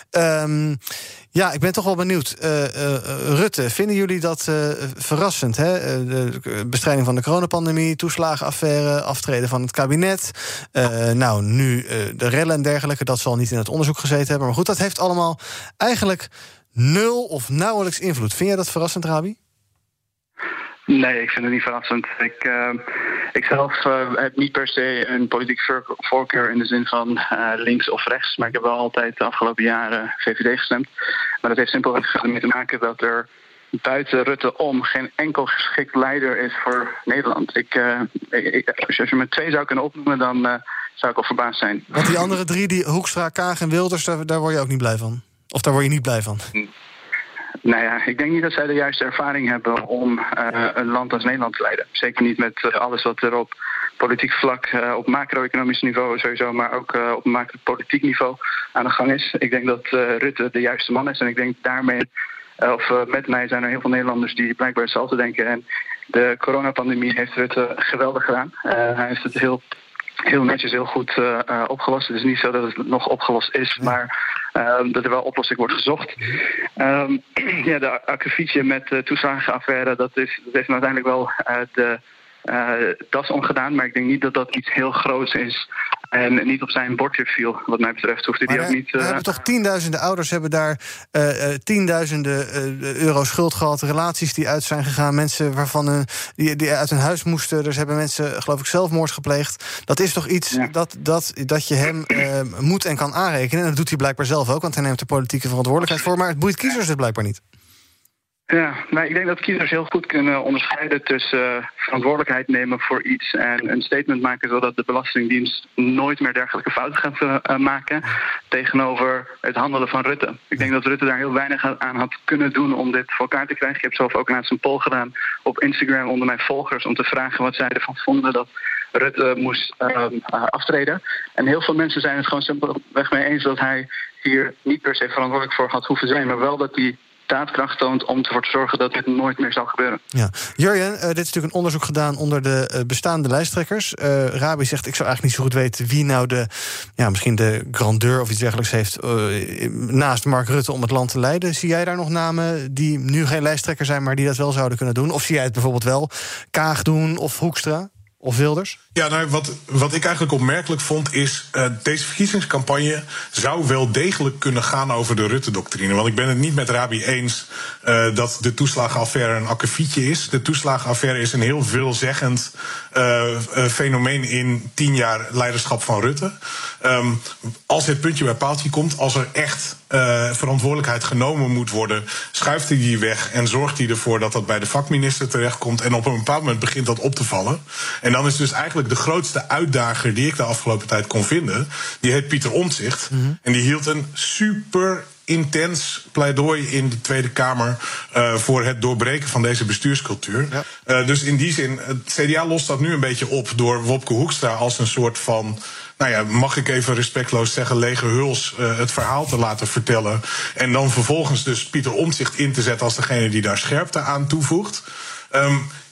Ja, ik ben toch wel benieuwd. Rutte, vinden jullie dat verrassend? Hè? De bestrijding van de coronapandemie, toeslagenaffaire, aftreden van het kabinet. Nu de rellen en dergelijke, dat zal niet in het onderzoek gezeten hebben. Maar goed, dat heeft allemaal eigenlijk 0 of nauwelijks invloed. Vind jij dat verrassend, Rabi? Nee, ik vind het niet verrassend. Ik zelf heb niet per se een politieke voorkeur in de zin van links of rechts. Maar ik heb wel altijd de afgelopen jaren VVD gestemd. Maar dat heeft simpelweg ermee te maken dat er buiten Rutte om geen enkel geschikt leider is voor Nederland. Als je me 2 zou kunnen opnoemen, dan zou ik al verbaasd zijn. Want die andere 3, die Hoekstra, Kaag en Wilders, daar word je ook niet blij van? Of daar word je niet blij van? Nou ja, ik denk niet dat zij de juiste ervaring hebben om een land als Nederland te leiden. Zeker niet met alles wat er op politiek vlak, op macro-economisch niveau sowieso, maar ook op macro-politiek niveau aan de gang is. Ik denk dat Rutte de juiste man is en ik denk daarmee, met mij zijn er heel veel Nederlanders die blijkbaar hetzelfde denken. En de coronapandemie heeft Rutte geweldig gedaan. Hij heeft het heel netjes, heel goed opgelost. Het is niet zo dat het nog opgelost is, maar dat er wel oplossing wordt gezocht. De akkefietje met de toeslagenaffaire, dat heeft uiteindelijk wel de das omgedaan. Maar ik denk niet dat dat iets heel groots is en niet op zijn bordje viel. Wat mij betreft hoefde hij ook niet. Er hebben toch tienduizenden ouders hebben daar tienduizenden euro schuld gehad. Relaties die uit zijn gegaan. Mensen waarvan die uit hun huis moesten. Dus hebben mensen, geloof ik, zelfmoord gepleegd. Dat is toch iets dat je hem moet en kan aanrekenen. En dat doet hij blijkbaar zelf ook, want hij neemt de politieke verantwoordelijkheid voor. Maar het boeit kiezers dus blijkbaar niet. Ja, maar ik denk dat kiezers heel goed kunnen onderscheiden tussen verantwoordelijkheid nemen voor iets en een statement maken zodat de Belastingdienst nooit meer dergelijke fouten gaat maken tegenover het handelen van Rutte. Ik denk dat Rutte daar heel weinig aan had kunnen doen om dit voor elkaar te krijgen. Ik heb zelf ook laatst een poll gedaan op Instagram onder mijn volgers om te vragen wat zij ervan vonden dat Rutte moest aftreden. En heel veel mensen zijn het gewoon simpelweg mee eens dat hij hier niet per se verantwoordelijk voor had hoeven zijn, maar wel dat hij daadkracht toont om ervoor te zorgen dat dit nooit meer zal gebeuren. Ja. Jurjen, dit is natuurlijk een onderzoek gedaan onder de bestaande lijsttrekkers. Rabi zegt, ik zou eigenlijk niet zo goed weten wie nou misschien de grandeur of iets dergelijks heeft naast Mark Rutte om het land te leiden. Zie jij daar nog namen die nu geen lijsttrekker zijn, maar die dat wel zouden kunnen doen? Of zie jij het bijvoorbeeld wel Kaag doen of Hoekstra? Of Wilders? Ja, nou, wat ik eigenlijk opmerkelijk vond is, deze verkiezingscampagne zou wel degelijk kunnen gaan over de Rutte-doctrine. Want ik ben het niet met Rabi eens dat de toeslagenaffaire een akkefietje is. De toeslagenaffaire is een heel veelzeggend fenomeen in 10 jaar leiderschap van Rutte. Als het puntje bij paaltje komt, als er echt verantwoordelijkheid genomen moet worden, schuift hij die weg en zorgt hij ervoor dat dat bij de vakminister terechtkomt. En op een bepaald moment begint dat op te vallen. En dan is dus eigenlijk de grootste uitdager die ik de afgelopen tijd kon vinden, die heet Pieter Omtzigt. Mm-hmm. En die hield een super intens pleidooi in de Tweede Kamer voor het doorbreken van deze bestuurscultuur. Ja. Dus in die zin, het CDA lost dat nu een beetje op door Wopke Hoekstra als een soort van, nou ja, mag ik even respectloos zeggen, lege huls het verhaal te laten vertellen. En dan vervolgens dus Pieter Omtzigt in te zetten als degene die daar scherpte aan toevoegt.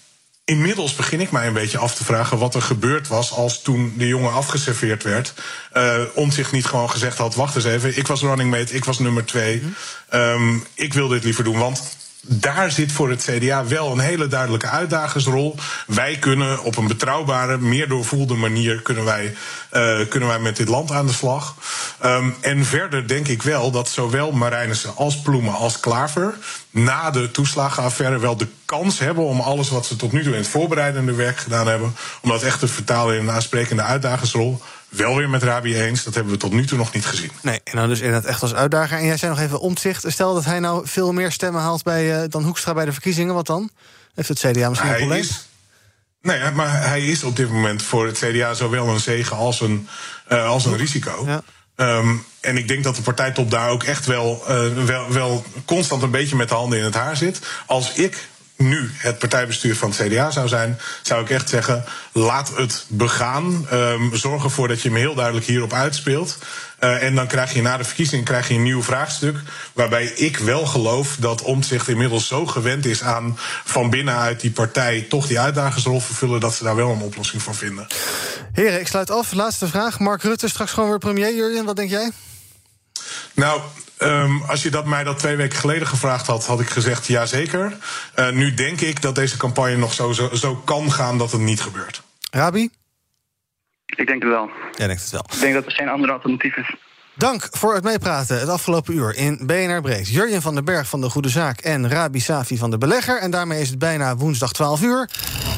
Inmiddels begin ik mij een beetje af te vragen wat er gebeurd was als toen de jongen afgeserveerd werd. Omtzigt niet gewoon gezegd had, wacht eens even, ik was running mate, ik was nummer 2. Ik wil dit liever doen, want daar zit voor het CDA wel een hele duidelijke uitdagersrol. Wij kunnen op een betrouwbare, meer doorvoelde manier kunnen wij met dit land aan de slag. En verder denk ik wel dat zowel Marijnissen als Ploemen als Klaver na de toeslagenaffaire wel de kans hebben om alles wat ze tot nu toe in het voorbereidende werk gedaan hebben, om dat echt te vertalen in een aansprekende uitdagersrol. Wel weer met Rabi eens, dat hebben we tot nu toe nog niet gezien. Nee, en dan dus inderdaad echt als uitdager. En jij zei nog even Omtzigt. Stel dat hij nou veel meer stemmen haalt dan Hoekstra bij de verkiezingen, wat dan? Heeft het CDA misschien een probleem? Nee, maar hij is op dit moment voor het CDA zowel een zegen als een risico. Ja. En ik denk dat de partijtop daar ook echt wel constant een beetje met de handen in het haar zit. Als ik nu het partijbestuur van het CDA zou zijn, zou ik echt zeggen, laat het begaan. Zorg ervoor dat je hem heel duidelijk hierop uitspeelt. En dan krijg je na de verkiezing een nieuw vraagstuk, waarbij ik wel geloof dat Omtzigt inmiddels zo gewend is aan van binnenuit die partij toch die uitdagersrol vervullen, dat ze daar wel een oplossing voor vinden. Heren, ik sluit af. Laatste vraag. Mark Rutte straks gewoon weer premier. Jurjen, wat denk jij? Nou, als je mij dat 2 weken geleden gevraagd had ik gezegd jazeker. Nu denk ik dat deze campagne nog zo kan gaan dat het niet gebeurt. Rabi? Ik denk het wel. Jij denkt het wel. Ik denk dat er geen ander alternatief is. Dank voor het meepraten het afgelopen uur in BNR Breekt. Jurjen van den Berg van de Goede Zaak en Rabi Safi van de Belegger. En daarmee is het bijna woensdag 12 uur.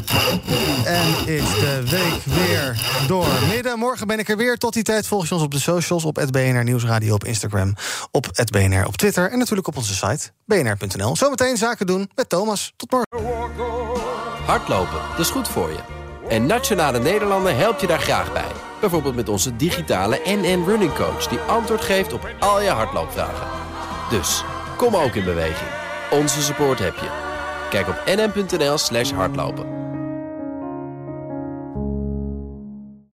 En is de week weer doormidden. Morgen ben ik er weer. Tot die tijd volg je ons op de socials, op @BNR Nieuwsradio op Instagram, op @BNR op Twitter en natuurlijk op onze site bnr.nl. Zometeen zaken doen met Thomas. Tot morgen. Hardlopen, dat is goed voor je. En Nationale Nederlanden helpt je daar graag bij. Bijvoorbeeld met onze digitale NN Running Coach, die antwoord geeft op al je hardloopvragen. Dus, kom ook in beweging. Onze support heb je. Kijk op nn.nl/hardlopen.